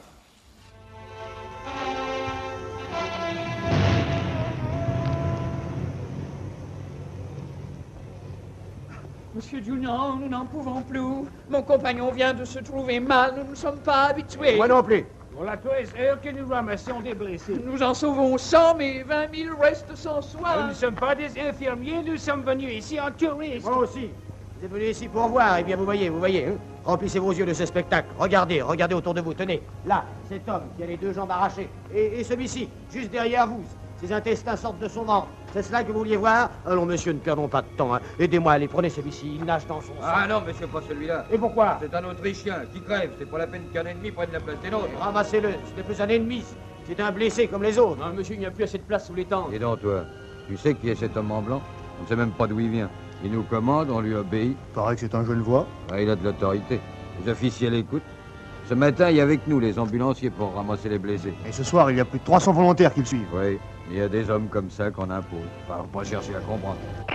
Monsieur Dunant, nous n'en pouvons plus. Mon compagnon vient de se trouver mal, nous ne sommes pas habitués. Moi non plus. Pour la treize heures que nous ramassons des blessés. Nous en sauvons cent, mais vingt mille restent sans soin. Nous ne sommes pas des infirmiers, nous sommes venus ici en touristes. Moi aussi. Vous êtes venus ici pour voir, et bien vous voyez, vous voyez, hein? Remplissez vos yeux de ce spectacle. Regardez, regardez autour de vous. Tenez, là, cet homme qui a les deux jambes arrachées. Et, et celui-ci, juste derrière vous. Ses intestins sortent de son ventre. C'est cela que vous vouliez voir? Allons, monsieur, ne perdons pas de temps. Hein. Aidez-moi, allez, prenez celui-ci. Il nage dans son sang. Ah non, monsieur, pas celui-là. Et pourquoi? C'est un Autrichien qui crève. C'est pas la peine qu'un ennemi prenne la place des nôtres. Ramassez-le. Ce n'est plus un ennemi. C'est un blessé comme les autres. Non, monsieur, il n'y a plus assez de place sous les tentes. Et donc, toi, tu sais qui est cet homme en blanc? On ne sait même pas d'où il vient. Il nous commande, on lui obéit. Paraît que c'est un Genevois. Ouais, il a de l'autorité. Les officiers l'écoutent. Ce matin, il y a avec nous les ambulanciers pour ramasser les blessés. Et ce soir, il y a plus de trois cents volontaires qui le suivent. Oui, il y a des hommes comme ça qu'on impose. Enfin, pas chercher à comprendre.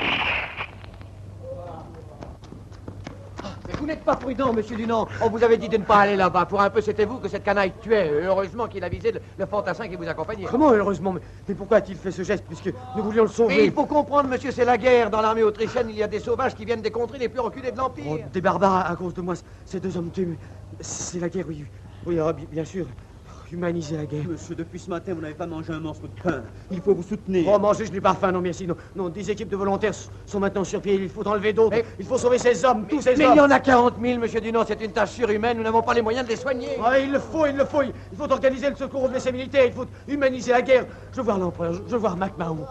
Mais vous n'êtes pas prudent, monsieur Dunant. On vous avait dit de ne pas aller là-bas. Pour un peu, c'était vous que cette canaille tuait. Heureusement qu'il a visé le, le fantassin qui vous accompagnait. Comment heureusement? mais, mais pourquoi a-t-il fait ce geste puisque nous voulions le sauver? Mais il faut comprendre, monsieur, c'est la guerre. Dans l'armée autrichienne, il y a des sauvages qui viennent des contrées les plus reculées de l'Empire. Oh, des barbares à, à cause de moi. Ces deux hommes tués. C'est la guerre, oui. Oui, alors, bien sûr. Humaniser la guerre. Monsieur, depuis ce matin, vous n'avez pas mangé un morceau de pain. Il faut vous soutenir. Oh, manger, je n'ai pas faim, non, merci. Non, non, des équipes de volontaires sont maintenant sur pied. Il faut enlever d'autres. Mais... Il faut sauver ces hommes, tous ces mais hommes. Mais il y en a quarante mille, monsieur Dunant. C'est une tâche surhumaine. Nous n'avons pas les moyens de les soigner. Ouais, il le faut, il le faut. Il faut organiser le secours aux blessés militaires. Il faut humaniser la guerre. Je veux voir l'empereur. Je veux voir MacMahon.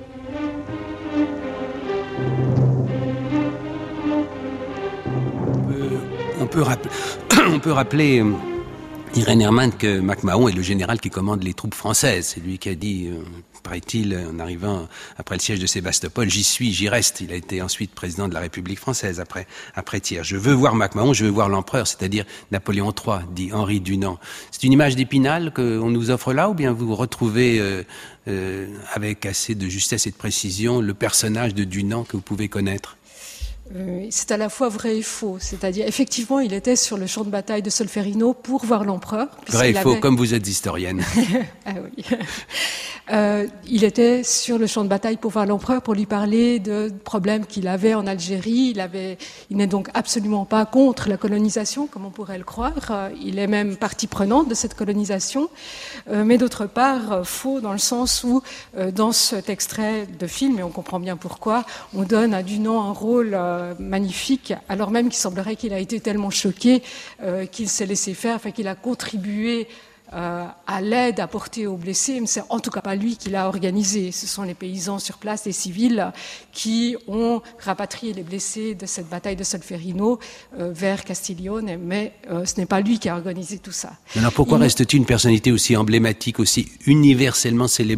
On peut rappeler... On peut rappeler... Irène Hermann que MacMahon est le général qui commande les troupes françaises. C'est lui qui a dit, euh, paraît-il, en arrivant après le siège de Sébastopol, j'y suis, j'y reste. Il a été ensuite président de la République française après, après Thiers. Je veux voir MacMahon, je veux voir l'empereur, c'est-à-dire Napoléon trois, dit Henri Dunant. C'est une image d'Épinal qu'on nous offre là, ou bien vous retrouvez euh, euh, avec assez de justesse et de précision le personnage de Dunant que vous pouvez connaître? Euh, c'est à la fois vrai et faux. C'est-à-dire, effectivement, il était sur le champ de bataille de Solferino pour voir l'empereur. Vrai et faux, avait... comme vous êtes historienne. Ah oui. Euh, il était sur le champ de bataille pour voir l'empereur, pour lui parler de problèmes qu'il avait en Algérie. Il avait, il n'est donc absolument pas contre la colonisation, comme on pourrait le croire. Il est même partie prenante de cette colonisation. Euh, mais d'autre part, faux dans le sens où, euh, dans cet extrait de film, et on comprend bien pourquoi, on donne à Dunant un rôle euh, magnifique, alors même qu'il semblerait qu'il a été tellement choqué euh, qu'il s'est laissé faire, enfin qu'il a contribué Euh, à l'aide apportée aux blessés, mais c'est en tout cas pas lui qui l'a organisé. Ce sont les paysans sur place, les civils, qui ont rapatrié les blessés de cette bataille de Solferino euh, vers Castiglione, mais euh, ce n'est pas lui qui a organisé tout ça. Alors pourquoi Il... reste-t-il une personnalité aussi emblématique, aussi universellement célébrée ?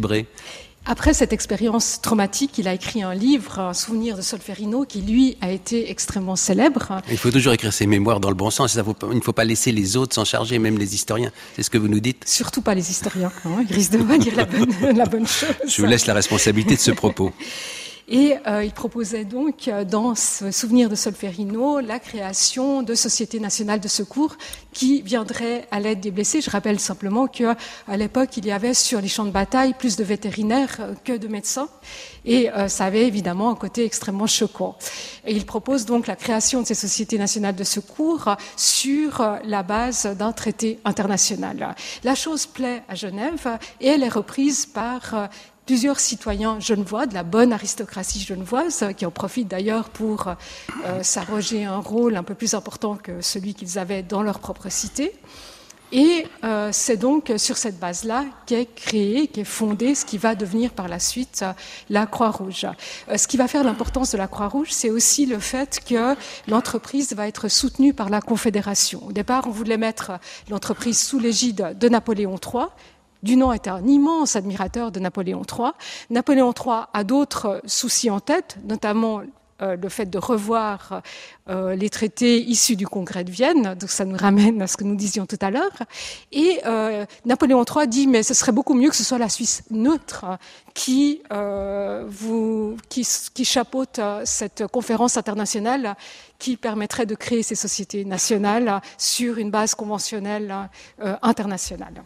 Après cette expérience traumatique, il a écrit un livre, un souvenir de Solferino, qui lui a été extrêmement célèbre. Il faut toujours écrire ses mémoires dans le bon sens. Ça faut pas, il ne faut pas laisser les autres s'en charger, même les historiens. C'est ce que vous nous dites? Surtout pas les historiens. Hein, ils risquent de pas dire la bonne, la bonne chose. Je vous laisse la responsabilité de ce propos. Et euh, il proposait donc, dans ce souvenir de Solferino, la création de sociétés nationales de secours qui viendraient à l'aide des blessés. Je rappelle simplement qu'à l'époque, il y avait sur les champs de bataille plus de vétérinaires que de médecins. Et euh, ça avait évidemment un côté extrêmement choquant. Et il propose donc la création de ces sociétés nationales de secours sur la base d'un traité international. La chose plaît à Genève et elle est reprise par plusieurs citoyens genevois, de la bonne aristocratie genevoise, qui en profitent d'ailleurs pour euh, s'arroger un rôle un peu plus important que celui qu'ils avaient dans leur propre cité. Et euh, c'est donc sur cette base-là qu'est créée, qu'est fondée ce qui va devenir par la suite euh, la Croix-Rouge. Euh, ce qui va faire l'importance de la Croix-Rouge, c'est aussi le fait que l'entreprise va être soutenue par la Confédération. Au départ, on voulait mettre l'entreprise sous l'égide de Napoléon trois. Dunant était un immense admirateur de Napoléon trois. Napoléon trois a d'autres soucis en tête, notamment euh, le fait de revoir euh, les traités issus du Congrès de Vienne. Donc ça nous ramène à ce que nous disions tout à l'heure. Et euh, Napoléon trois dit, mais ce serait beaucoup mieux que ce soit la Suisse neutre qui, euh, vous, qui, qui chapeaute cette conférence internationale qui permettrait de créer ces sociétés nationales sur une base conventionnelle euh, internationale.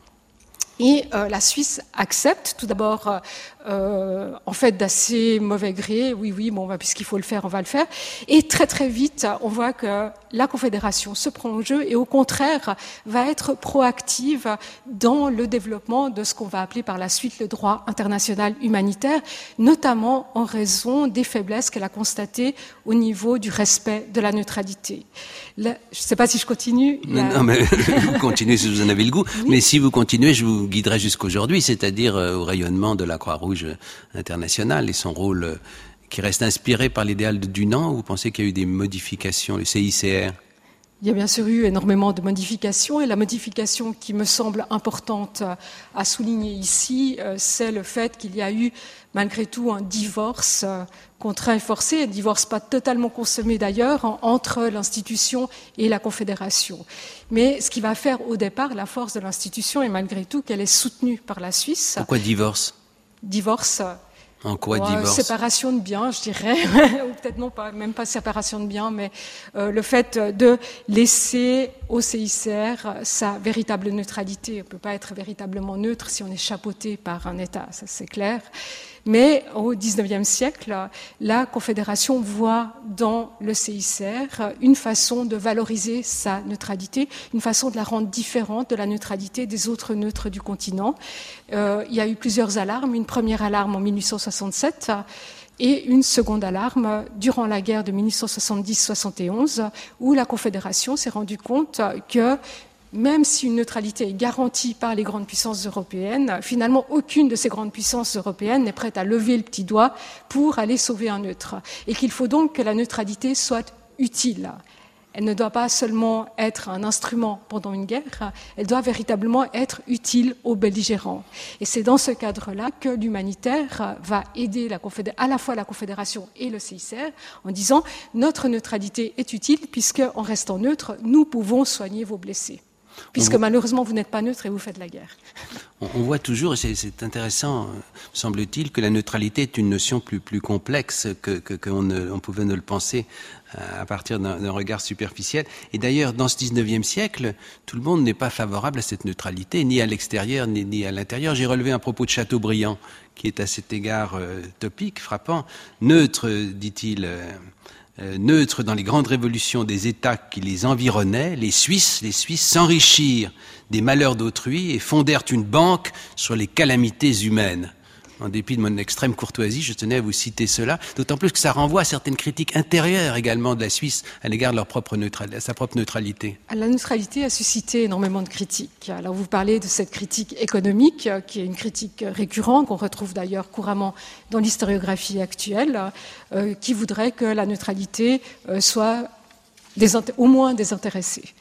Et euh, la Suisse accepte tout d'abord, euh, en fait, d'assez mauvais gré. Oui, oui, bon, bah, puisqu'il faut le faire, on va le faire. Et très, très vite, on voit que la Confédération se prend au jeu et, au contraire, va être proactive dans le développement de ce qu'on va appeler par la suite le droit international humanitaire, notamment en raison des faiblesses qu'elle a constatées au niveau du respect de la neutralité. Là, je ne sais pas si je continue. Non, la... non, mais vous continuez si vous en avez le goût. Oui. Mais si vous continuez, je vous guiderai jusqu'aujourd'hui, c'est-à-dire euh, au rayonnement de la Croix-Rouge internationale et son rôle euh, qui reste inspiré par l'idéal de Dunant. Vous pensez qu'il y a eu des modifications, le C I C R? Il y a bien sûr eu énormément de modifications et la modification qui me semble importante à souligner ici, c'est le fait qu'il y a eu malgré tout un divorce contraint et forcé, un divorce pas totalement consommé d'ailleurs, entre l'institution et la Confédération. Mais ce qui va faire au départ la force de l'institution est malgré tout qu'elle est soutenue par la Suisse. Pourquoi divorce? Divorce. En quoi ouais, divorce? Séparation de biens, je dirais, ou peut-être non pas, même pas séparation de biens, mais euh, le fait de laisser au C I C R sa véritable neutralité. On ne peut pas être véritablement neutre si on est chapeauté par un État, ça c'est clair. Mais au dix-neuvième siècle, la Confédération voit dans le C I C R une façon de valoriser sa neutralité, une façon de la rendre différente de la neutralité des autres neutres du continent. Euh, il y a eu plusieurs alarmes. Une première alarme en mille huit cent soixante-sept et une seconde alarme durant la guerre de mille huit cent soixante-dix soixante et onze, où la Confédération s'est rendue compte que même si une neutralité est garantie par les grandes puissances européennes, finalement, aucune de ces grandes puissances européennes n'est prête à lever le petit doigt pour aller sauver un neutre. Et qu'il faut donc que la neutralité soit utile. Elle ne doit pas seulement être un instrument pendant une guerre, elle doit véritablement être utile aux belligérants. Et c'est dans ce cadre-là que l'humanitaire va aider la Confédé- à la fois la Confédération et le C I C R en disant « notre neutralité est utile puisqu'en restant neutre, nous pouvons soigner vos blessés ». Puisque voit, malheureusement, vous n'êtes pas neutre et vous faites la guerre. On, on voit toujours, et c'est, c'est intéressant, euh, semble-t-il, que la neutralité est une notion plus, plus complexe que, que, qu'on ne, on pouvait ne le penser euh, à partir d'un, d'un regard superficiel. Et d'ailleurs, dans ce dix-neuvième siècle, tout le monde n'est pas favorable à cette neutralité, ni à l'extérieur, ni, ni à l'intérieur. J'ai relevé un propos de Chateaubriand, qui est à cet égard euh, topique, frappant. Neutre, dit-il... Euh, Euh, neutres dans les grandes révolutions des États qui les environnaient, les Suisses, les Suisses s'enrichirent des malheurs d'autrui et fondèrent une banque sur les calamités humaines. En dépit de mon extrême courtoisie, je tenais à vous citer cela, d'autant plus que ça renvoie à certaines critiques intérieures également de la Suisse à l'égard de leur propre neutralité, à sa propre neutralité. La neutralité a suscité énormément de critiques. Alors vous parlez de cette critique économique, qui est une critique récurrente, qu'on retrouve d'ailleurs couramment dans l'historiographie actuelle, euh, qui voudrait que la neutralité euh, soit désinté- au moins désintéressée.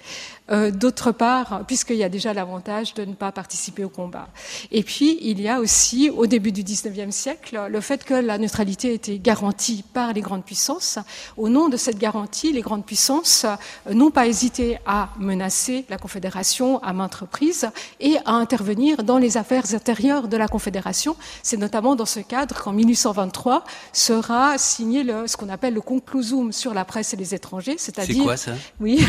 Euh, d'autre part, puisqu'il y a déjà l'avantage de ne pas participer au combat. Et puis, il y a aussi, au début du dix-neuvième siècle, le fait que la neutralité était garantie par les grandes puissances. Au nom de cette garantie, les grandes puissances euh, n'ont pas hésité à menacer la Confédération à maintes reprises et à intervenir dans les affaires intérieures de la Confédération. C'est notamment dans ce cadre qu'en mille huit cent vingt-trois sera signé le, ce qu'on appelle le conclusum sur la presse et les étrangers, c'est-à-dire... C'est quoi ça? Oui,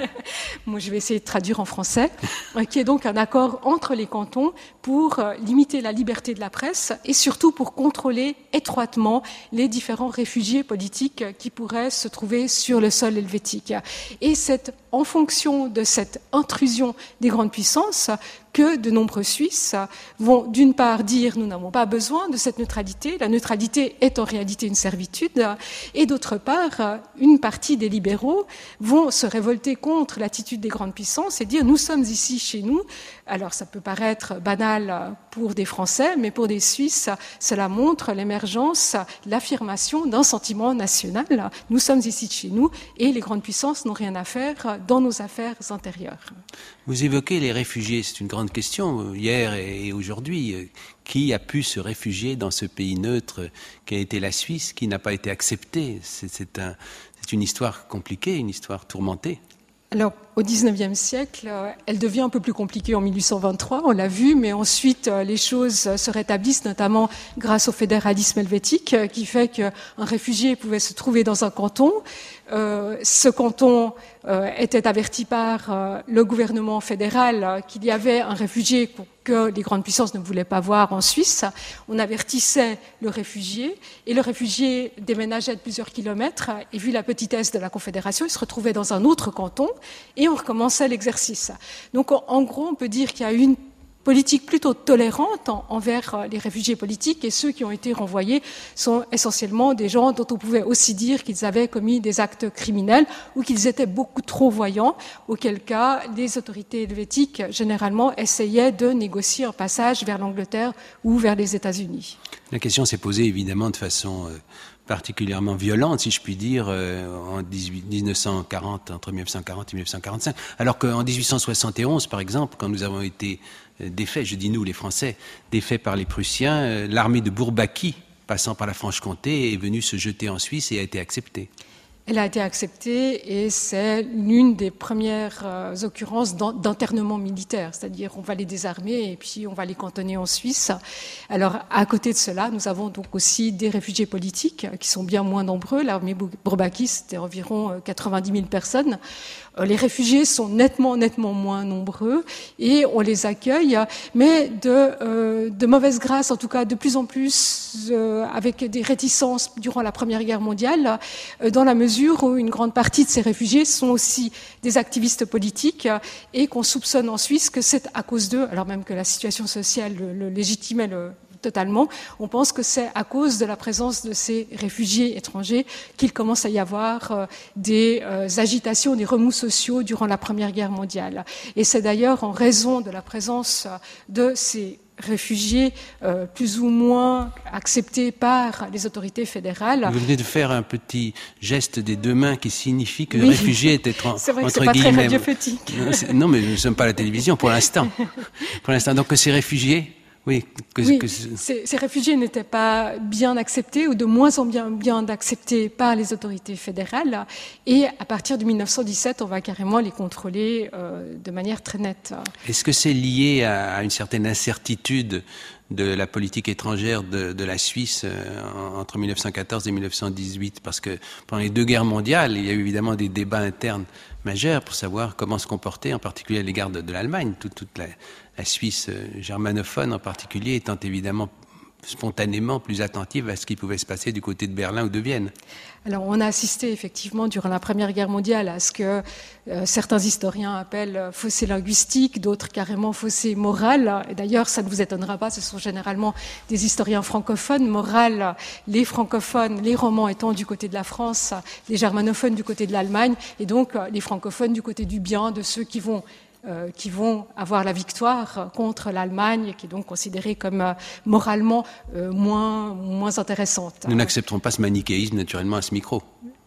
moi je vais essayer de traduire en français, qui est donc un accord entre les cantons pour limiter la liberté de la presse et surtout pour contrôler étroitement les différents réfugiés politiques qui pourraient se trouver sur le sol helvétique. Et c'est en fonction de cette intrusion des grandes puissances que de nombreux Suisses vont d'une part dire nous n'avons pas besoin de cette neutralité, la neutralité est en réalité une servitude, et d'autre part, une partie des libéraux vont se révolter contre l'attitude des grandes puissances et dire nous sommes ici chez nous. Alors ça peut paraître banal pour des Français, mais pour des Suisses, cela montre l'émergence, l'affirmation d'un sentiment national. Nous sommes ici chez nous et les grandes puissances n'ont rien à faire dans nos affaires intérieures. Vous évoquez les réfugiés, c'est une grande question, hier et aujourd'hui. Qui a pu se réfugier dans ce pays neutre qui a été la Suisse, qui n'a pas été accepté? C'est, c'est, un, c'est une histoire compliquée, une histoire tourmentée. Alors, au dix-neuvième siècle, elle devient un peu plus compliquée en mille huit cent vingt-trois, on l'a vu, mais ensuite les choses se rétablissent, notamment grâce au fédéralisme helvétique, qui fait qu'un réfugié pouvait se trouver dans un canton. Euh, ce canton euh, était averti par euh, le gouvernement fédéral euh, qu'il y avait un réfugié que les grandes puissances ne voulaient pas voir en Suisse. On avertissait le réfugié et le réfugié déménageait de plusieurs kilomètres et vu la petitesse de la Confédération, il se retrouvait dans un autre canton et on recommençait l'exercice. Donc en, en gros, on peut dire qu'il y a une politique plutôt tolérante en, envers les réfugiés politiques et ceux qui ont été renvoyés sont essentiellement des gens dont on pouvait aussi dire qu'ils avaient commis des actes criminels ou qu'ils étaient beaucoup trop voyants, auquel cas les autorités helvétiques généralement essayaient de négocier un passage vers l'Angleterre ou vers les États-Unis. La question s'est posée évidemment de façon euh, particulièrement violente, si je puis dire, euh, en dix-neuf cent quarante, entre mille neuf cent quarante et mille neuf cent quarante-cinq, alors qu'en dix-huit cent soixante et onze, par exemple, quand nous avons été défaits, je dis nous les Français, défaits par les Prussiens, euh, l'armée de Bourbaki, passant par la Franche-Comté, est venue se jeter en Suisse et a été acceptée. Elle a été acceptée et c'est l'une des premières euh, occurrences d'internement militaire, c'est-à-dire on va les désarmer et puis on va les cantonner en Suisse. Alors à côté de cela, nous avons donc aussi des réfugiés politiques qui sont bien moins nombreux. L'armée Bourbaki, c'était environ quatre-vingt-dix mille personnes. Euh, les réfugiés sont nettement, nettement moins nombreux et on les accueille, mais de, euh, de mauvaise grâce, en tout cas de plus en plus euh, avec des réticences durant la Première Guerre mondiale, euh, dans la mesure où une grande partie de ces réfugiés sont aussi des activistes politiques et qu'on soupçonne en Suisse que c'est à cause d'eux, alors même que la situation sociale le, le légitimait le, totalement, on pense que c'est à cause de la présence de ces réfugiés étrangers qu'il commence à y avoir euh, des euh, agitations, des remous sociaux durant la Première Guerre mondiale. Et c'est d'ailleurs en raison de la présence de ces réfugiés euh, plus ou moins acceptés par les autorités fédérales. Vous venez de faire un petit geste des deux mains qui signifie que oui. réfugié est être en, c'est vrai que entre c'est pas guillemets. Très radiophonique. Non, non, mais nous ne sommes pas à la télévision pour l'instant. Pour l'instant, donc que ces réfugiés. Oui, que, oui que... Ces, ces réfugiés n'étaient pas bien acceptés ou de moins en bien, bien acceptés par les autorités fédérales. Et à partir de mille neuf cent dix-sept, on va carrément les contrôler euh, de manière très nette. Est-ce que c'est lié à, à une certaine incertitude de la politique étrangère de, de la Suisse euh, entre mille neuf cent quatorze et mille neuf cent dix-huit? Parce que pendant les deux guerres mondiales, il y a eu évidemment des débats internes majeurs pour savoir comment se comporter, en particulier à l'égard de, de l'Allemagne. Toute, toute la, la Suisse euh, germanophone en particulier étant évidemment spontanément plus attentive à ce qui pouvait se passer du côté de Berlin ou de Vienne. Alors, on a assisté effectivement durant la Première Guerre mondiale à ce que euh, certains historiens appellent fossé linguistique, d'autres carrément fossé moral. Et d'ailleurs, ça ne vous étonnera pas, ce sont généralement des historiens francophones. Moral, les francophones, les romans étant du côté de la France, les germanophones du côté de l'Allemagne, et donc euh, les francophones du côté du bien, de ceux qui vont Euh, qui vont avoir la victoire contre l'Allemagne, qui est donc considérée comme euh, moralement euh, moins, moins intéressante. Nous n'accepterons pas ce manichéisme, naturellement, à ce micro.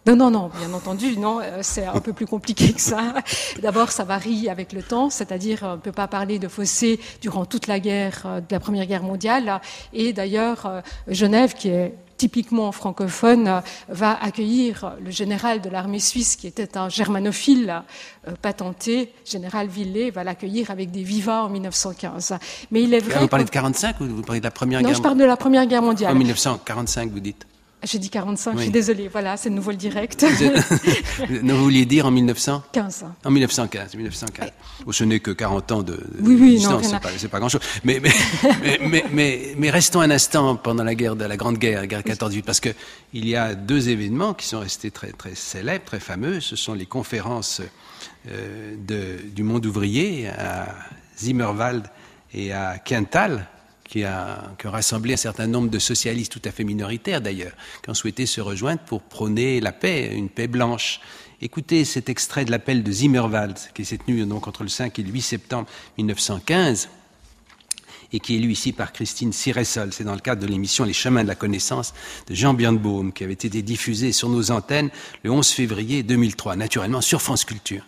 Non, non, non, bien entendu, non, euh, c'est un peu plus compliqué que ça. D'abord, ça varie avec le temps, c'est-à-dire on ne peut pas parler de fossé durant toute la guerre, euh, de la Première Guerre mondiale. Et d'ailleurs, euh, Genève, qui est typiquement francophone, euh, va accueillir le général de l'armée suisse, qui était un germanophile euh, patenté, général Villet, va l'accueillir avec des vivats en mille neuf cent quinze. Mais il est vrai. Vous parlez de quarante-cinq ou vous parlez de la Première non, Guerre? Non, je parle de la Première Guerre mondiale. En mille neuf cent quarante-cinq, vous dites? J'ai dit quarante-cinq, oui. Je suis désolée, voilà, c'est de nouveau le direct. Vous, êtes... non, vous vouliez dire en mille neuf cent quinze. En mille neuf cent quinze, mille neuf cent quinze. Ouais. Ce n'est que quarante ans de, de oui, oui, distance, non, c'est pas, c'est pas grand-chose. Mais, mais, mais, mais, mais, mais restons un instant pendant la guerre de la Grande Guerre, la guerre quatorze dix-huit, parce que il y a deux événements qui sont restés très, très célèbres, très fameux. Ce sont les conférences euh, de, du monde ouvrier à Zimmerwald et à Kiental, qui a, qui a rassemblé un certain nombre de socialistes tout à fait minoritaires d'ailleurs, qui ont souhaité se rejoindre pour prôner la paix, une paix blanche. Écoutez cet extrait de l'appel de Zimmerwald, qui s'est tenu donc entre le cinq et le huit septembre mille neuf cent quinze, et qui est lu ici par Christine Siressol. C'est dans le cadre de l'émission Les Chemins de la Connaissance de Jean Birnbaum, qui avait été diffusée sur nos antennes le onze février deux mille trois, naturellement sur France Culture.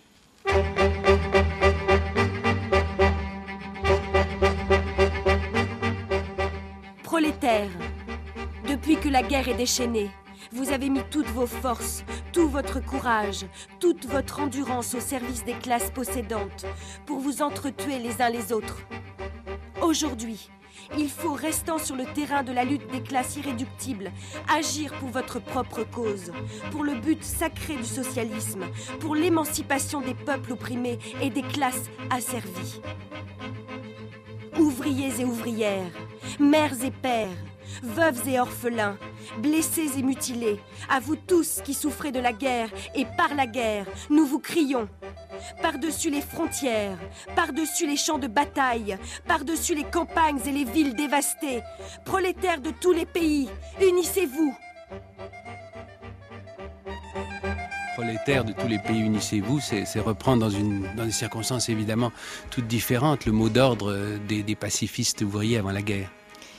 Prolétaires, depuis que la guerre est déchaînée, vous avez mis toutes vos forces, tout votre courage, toute votre endurance au service des classes possédantes pour vous entretuer les uns les autres. Aujourd'hui, il faut, restant sur le terrain de la lutte des classes irréductibles, agir pour votre propre cause, pour le but sacré du socialisme, pour l'émancipation des peuples opprimés et des classes asservies. Ouvriers et ouvrières, mères et pères, veuves et orphelins, blessés et mutilés, à vous tous qui souffrez de la guerre et par la guerre, nous vous crions. Par-dessus les frontières, par-dessus les champs de bataille, par-dessus les campagnes et les villes dévastées, prolétaires de tous les pays, unissez-vous. Prolétaires de tous les pays, unissez-vous, c'est, c'est reprendre dans, une, dans des circonstances évidemment toutes différentes le mot d'ordre des, des pacifistes ouvriers avant la guerre.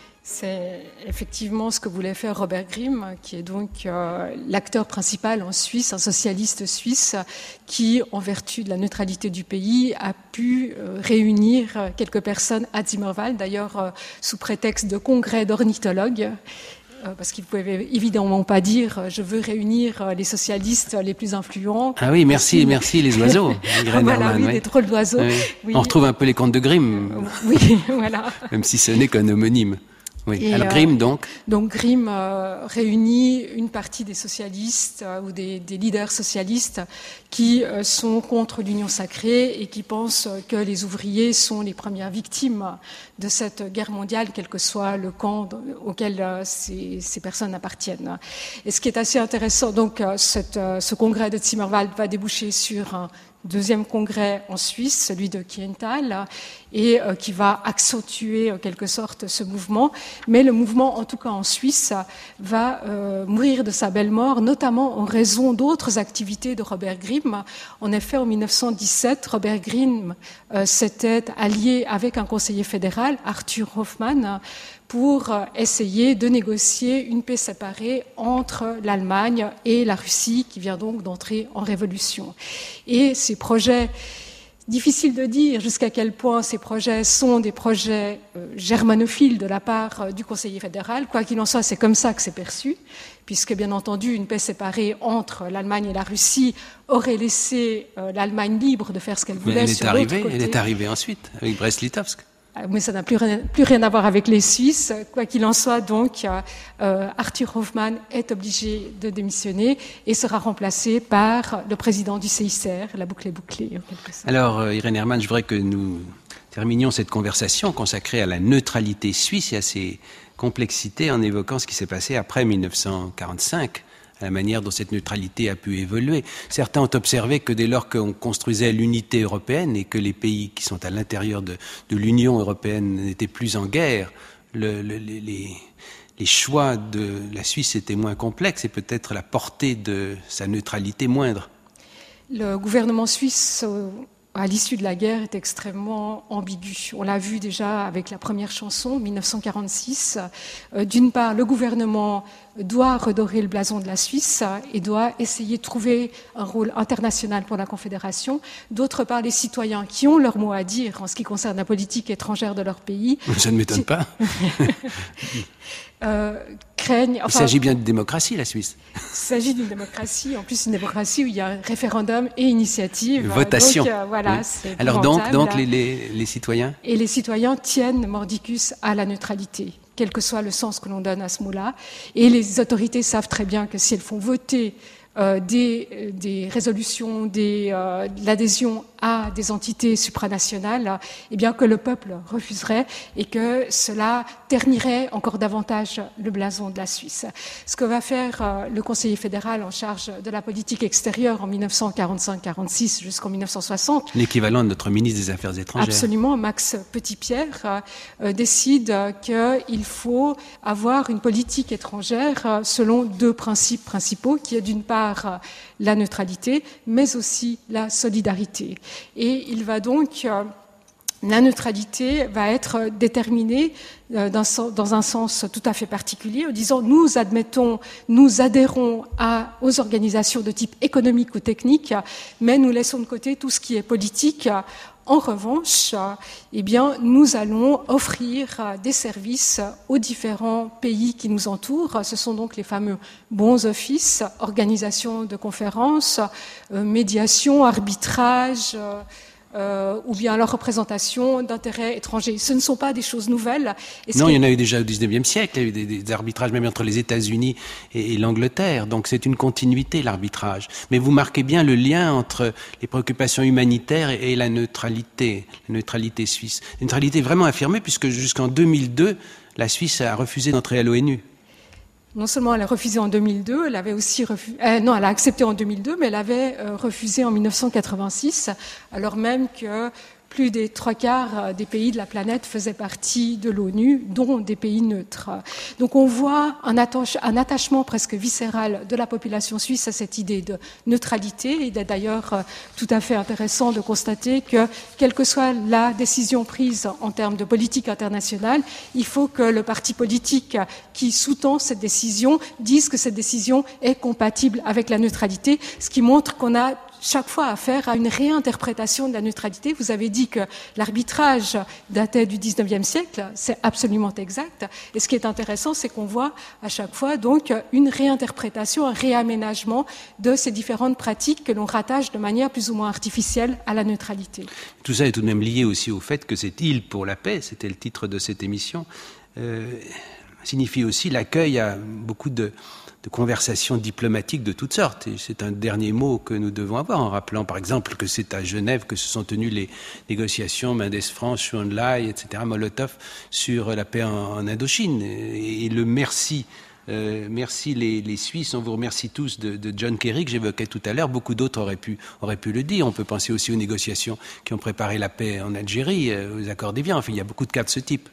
C'est effectivement ce que voulait faire Robert Grimm, qui est donc euh, l'acteur principal en Suisse, un socialiste suisse, qui, en vertu de la neutralité du pays, a pu euh, réunir quelques personnes à Zimmerwald, d'ailleurs euh, sous prétexte de congrès d'ornithologues. Parce qu'il ne pouvait évidemment pas dire « je veux réunir les socialistes les plus influents ». Ah oui, merci, merci les oiseaux. Voilà, oui, oui, des drôles d'oiseaux. Oui. Oui. On retrouve un peu les contes de Grimm. Oui, voilà. Même si ce n'est qu'un homonyme. Oui. Et alors Grimm, donc euh, Donc Grimm euh, réunit une partie des socialistes euh, ou des, des leaders socialistes qui euh, sont contre l'union sacrée et qui pensent que les ouvriers sont les premières victimes de cette guerre mondiale, quel que soit le camp auquel euh, ces, ces personnes appartiennent. Et ce qui est assez intéressant, donc euh, cette, euh, ce congrès de Zimmerwald va déboucher sur un deuxième congrès en Suisse, celui de Kiental, et euh, qui va accentuer en quelque sorte ce mouvement. Mais le mouvement, en tout cas en Suisse, va euh, mourir de sa belle mort, notamment en raison d'autres activités de Robert Grimm. En effet, en mille neuf cent dix-sept, Robert Grimm euh, s'était allié avec un conseiller fédéral, Arthur Hoffmann, pour essayer de négocier une paix séparée entre l'Allemagne et la Russie, qui vient donc d'entrer en révolution. Et ces projets, difficile de dire jusqu'à quel point ces projets sont des projets euh, germanophiles de la part euh, du conseiller fédéral. Quoi qu'il en soit, c'est comme ça que c'est perçu, puisque bien entendu, une paix séparée entre l'Allemagne et la Russie aurait laissé euh, l'Allemagne libre de faire ce qu'elle voulait. Mais elle est sur arrivée, l'autre côté. Elle est arrivée ensuite, avec Brest-Litovsk. Mais ça n'a plus rien, plus rien à voir avec les Suisses. Quoi qu'il en soit, donc, euh, Arthur Hoffmann est obligé de démissionner et sera remplacé par le président du C I C R. La boucle est bouclée, en quelque sorte. Alors, euh, Irène Hermann, je voudrais que nous terminions cette conversation consacrée à la neutralité suisse et à ses complexités en évoquant ce qui s'est passé après mille neuf cent quarante-cinq. À la manière dont cette neutralité a pu évoluer. Certains ont observé que dès lors qu'on construisait l'unité européenne et que les pays qui sont à l'intérieur de, de l'Union européenne n'étaient plus en guerre, le, le, les, les choix de la Suisse étaient moins complexes et peut-être la portée de sa neutralité moindre. Le gouvernement suisse à l'issue de la guerre est extrêmement ambigu. On l'a vu déjà avec la première chanson, mille neuf cent quarante-six. Euh, d'une part, le gouvernement doit redorer le blason de la Suisse et doit essayer de trouver un rôle international pour la Confédération. D'autre part, les citoyens qui ont leur mot à dire en ce qui concerne la politique étrangère de leur pays. Ça ne m'étonne pas. euh, craignent... Enfin, il s'agit bien de démocratie, la Suisse. Il s'agit d'une démocratie, en plus une démocratie où il y a un référendum et initiative. Votation. Donc, euh, voilà, oui. c'est Alors donc, donc les, les, les citoyens Et les citoyens tiennent mordicus à la neutralité, quel que soit le sens que l'on donne à ce mot-là. Et les autorités savent très bien que si elles font voter euh, des, des résolutions, des, euh, de l'adhésion à des entités supranationales, eh bien que le peuple refuserait et que cela ternirait encore davantage le blason de la Suisse. Ce que va faire euh, le conseiller fédéral en charge de la politique extérieure en mille neuf cent quarante-cinq quarante-six jusqu'en mille neuf cent soixante. L'équivalent de notre ministre des Affaires étrangères. Absolument, Max Petitpierre euh, décide euh, qu'il faut avoir une politique étrangère euh, selon deux principes principaux, qui est d'une part euh, la neutralité, mais aussi la solidarité. Et il va donc, euh, la neutralité va être déterminée euh, dans, dans un sens tout à fait particulier, en disant nous admettons, nous adhérons à, aux organisations de type économique ou technique, mais nous laissons de côté tout ce qui est politique. En revanche, eh bien, nous allons offrir des services aux différents pays qui nous entourent. Ce sont donc les fameux bons offices, organisations de conférences, euh, médiation, arbitrage, euh, euh, ou bien leur représentation d'intérêts étrangers. Ce ne sont pas des choses nouvelles. Et non, il y en a eu déjà au dix-neuvième siècle, il y a eu des, des arbitrages même entre les États-Unis et, et l'Angleterre, donc c'est une continuité l'arbitrage. Mais vous marquez bien le lien entre les préoccupations humanitaires et, et la neutralité, la neutralité suisse. Une neutralité vraiment affirmée puisque jusqu'en deux mille deux, la Suisse a refusé d'entrer à l'ONU. Non seulement elle a refusé en deux mille deux, elle avait aussi refusé, euh, non, elle a accepté en deux mille deux, mais elle avait euh, refusé en mille neuf cent quatre-vingt-six, alors même que plus des trois quarts des pays de la planète faisaient partie de l'ONU, dont des pays neutres. Donc on voit un, attache, un attachement presque viscéral de la population suisse à cette idée de neutralité. Il est d'ailleurs tout à fait intéressant de constater que, quelle que soit la décision prise en termes de politique internationale, il faut que le parti politique qui sous-tend cette décision dise que cette décision est compatible avec la neutralité, ce qui montre qu'on a chaque fois affaire à une réinterprétation de la neutralité. Vous avez dit que l'arbitrage datait du dix-neuvième siècle, c'est absolument exact. Et ce qui est intéressant, c'est qu'on voit à chaque fois donc une réinterprétation, un réaménagement de ces différentes pratiques que l'on rattache de manière plus ou moins artificielle à la neutralité. Tout ça est tout de même lié aussi au fait que cette île pour la paix, c'était le titre de cette émission, euh, signifie aussi l'accueil à beaucoup de de conversations diplomatiques de toutes sortes. Et c'est un dernier mot que nous devons avoir, en rappelant par exemple que c'est à Genève que se sont tenues les négociations Mendès-France, Chou en-lai, et cetera, Molotov, sur la paix en, en Indochine. Et, et le merci, euh, merci les, les Suisses, on vous remercie tous de, de John Kerry, que j'évoquais tout à l'heure. Beaucoup d'autres auraient pu, auraient pu le dire. On peut penser aussi aux négociations qui ont préparé la paix en Algérie, euh, aux accords d'Évian. Enfin, il y a beaucoup de cas de ce type.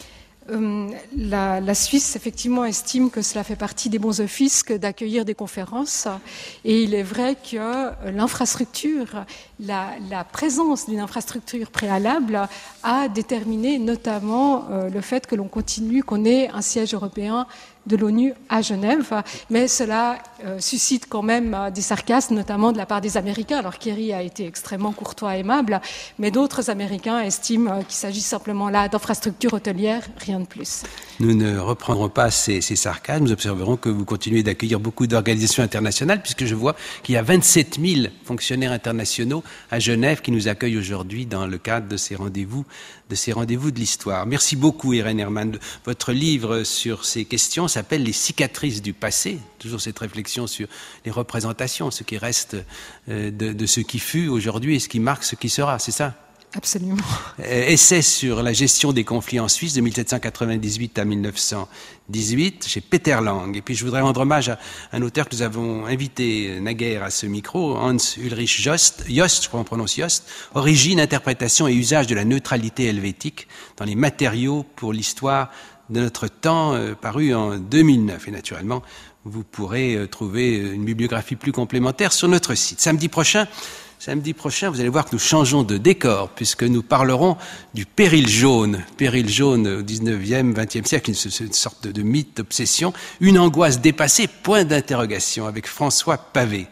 Euh, la, la Suisse, effectivement, estime que cela fait partie des bons offices que d'accueillir des conférences. Et il est vrai que l'infrastructure, la, la présence d'une infrastructure préalable a déterminé notamment euh, le fait que l'on continue, qu'on ait un siège européen de l'ONU à Genève, mais cela euh, suscite quand même euh, des sarcasmes, notamment de la part des Américains. Alors Kerry a été extrêmement courtois et aimable, mais d'autres Américains estiment euh, qu'il s'agit simplement là d'infrastructures hôtelières, rien de plus. Nous ne reprendrons pas ces, ces sarcasmes, nous observerons que vous continuez d'accueillir beaucoup d'organisations internationales, puisque je vois qu'il y a vingt-sept mille fonctionnaires internationaux à Genève qui nous accueillent aujourd'hui dans le cadre de ces rendez-vous de ces rendez-vous de l'histoire. Merci beaucoup, Irène Hermann. Votre livre sur ces questions s'appelle « Les cicatrices du passé », toujours cette réflexion sur les représentations, ce qui reste de, de ce qui fut aujourd'hui et ce qui marque ce qui sera, c'est ça ? Absolument. Essai sur la gestion des conflits en Suisse de mille sept cent quatre-vingt-dix-huit à mille neuf cent dix-huit chez Peter Lang. Et puis je voudrais rendre hommage à un auteur que nous avons invité naguère à ce micro, Hans Ulrich Jost, Jost, je crois qu'on prononce Jost, Origine, interprétation et usage de la neutralité helvétique dans les matériaux pour l'histoire de notre temps, euh, paru en deux mille neuf. Et naturellement, vous pourrez euh, trouver une bibliographie plus complémentaire sur notre site. Samedi prochain, Samedi prochain, vous allez voir que nous changeons de décor, puisque nous parlerons du péril jaune. Péril jaune au dix-neuvième, vingtième siècle, une, une sorte de mythe, d'obsession, une angoisse dépassée, point d'interrogation, avec François Pavé.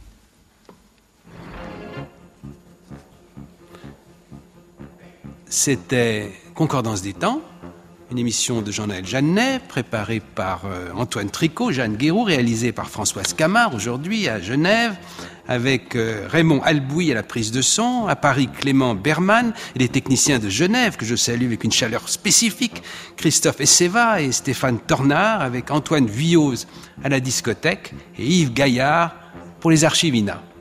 C'était Concordance des temps, une émission de Jean-Noël Jeannet, préparée par euh, Antoine Tricot, Jeanne Guéroux, réalisée par Françoise Camard, aujourd'hui à Genève, avec euh, Raymond Albouy à la prise de son, à Paris Clément Berman, et les techniciens de Genève, que je salue avec une chaleur spécifique, Christophe Esseva et Stéphane Tornard, avec Antoine Vioz à la discothèque, et Yves Gaillard pour les archives I N A.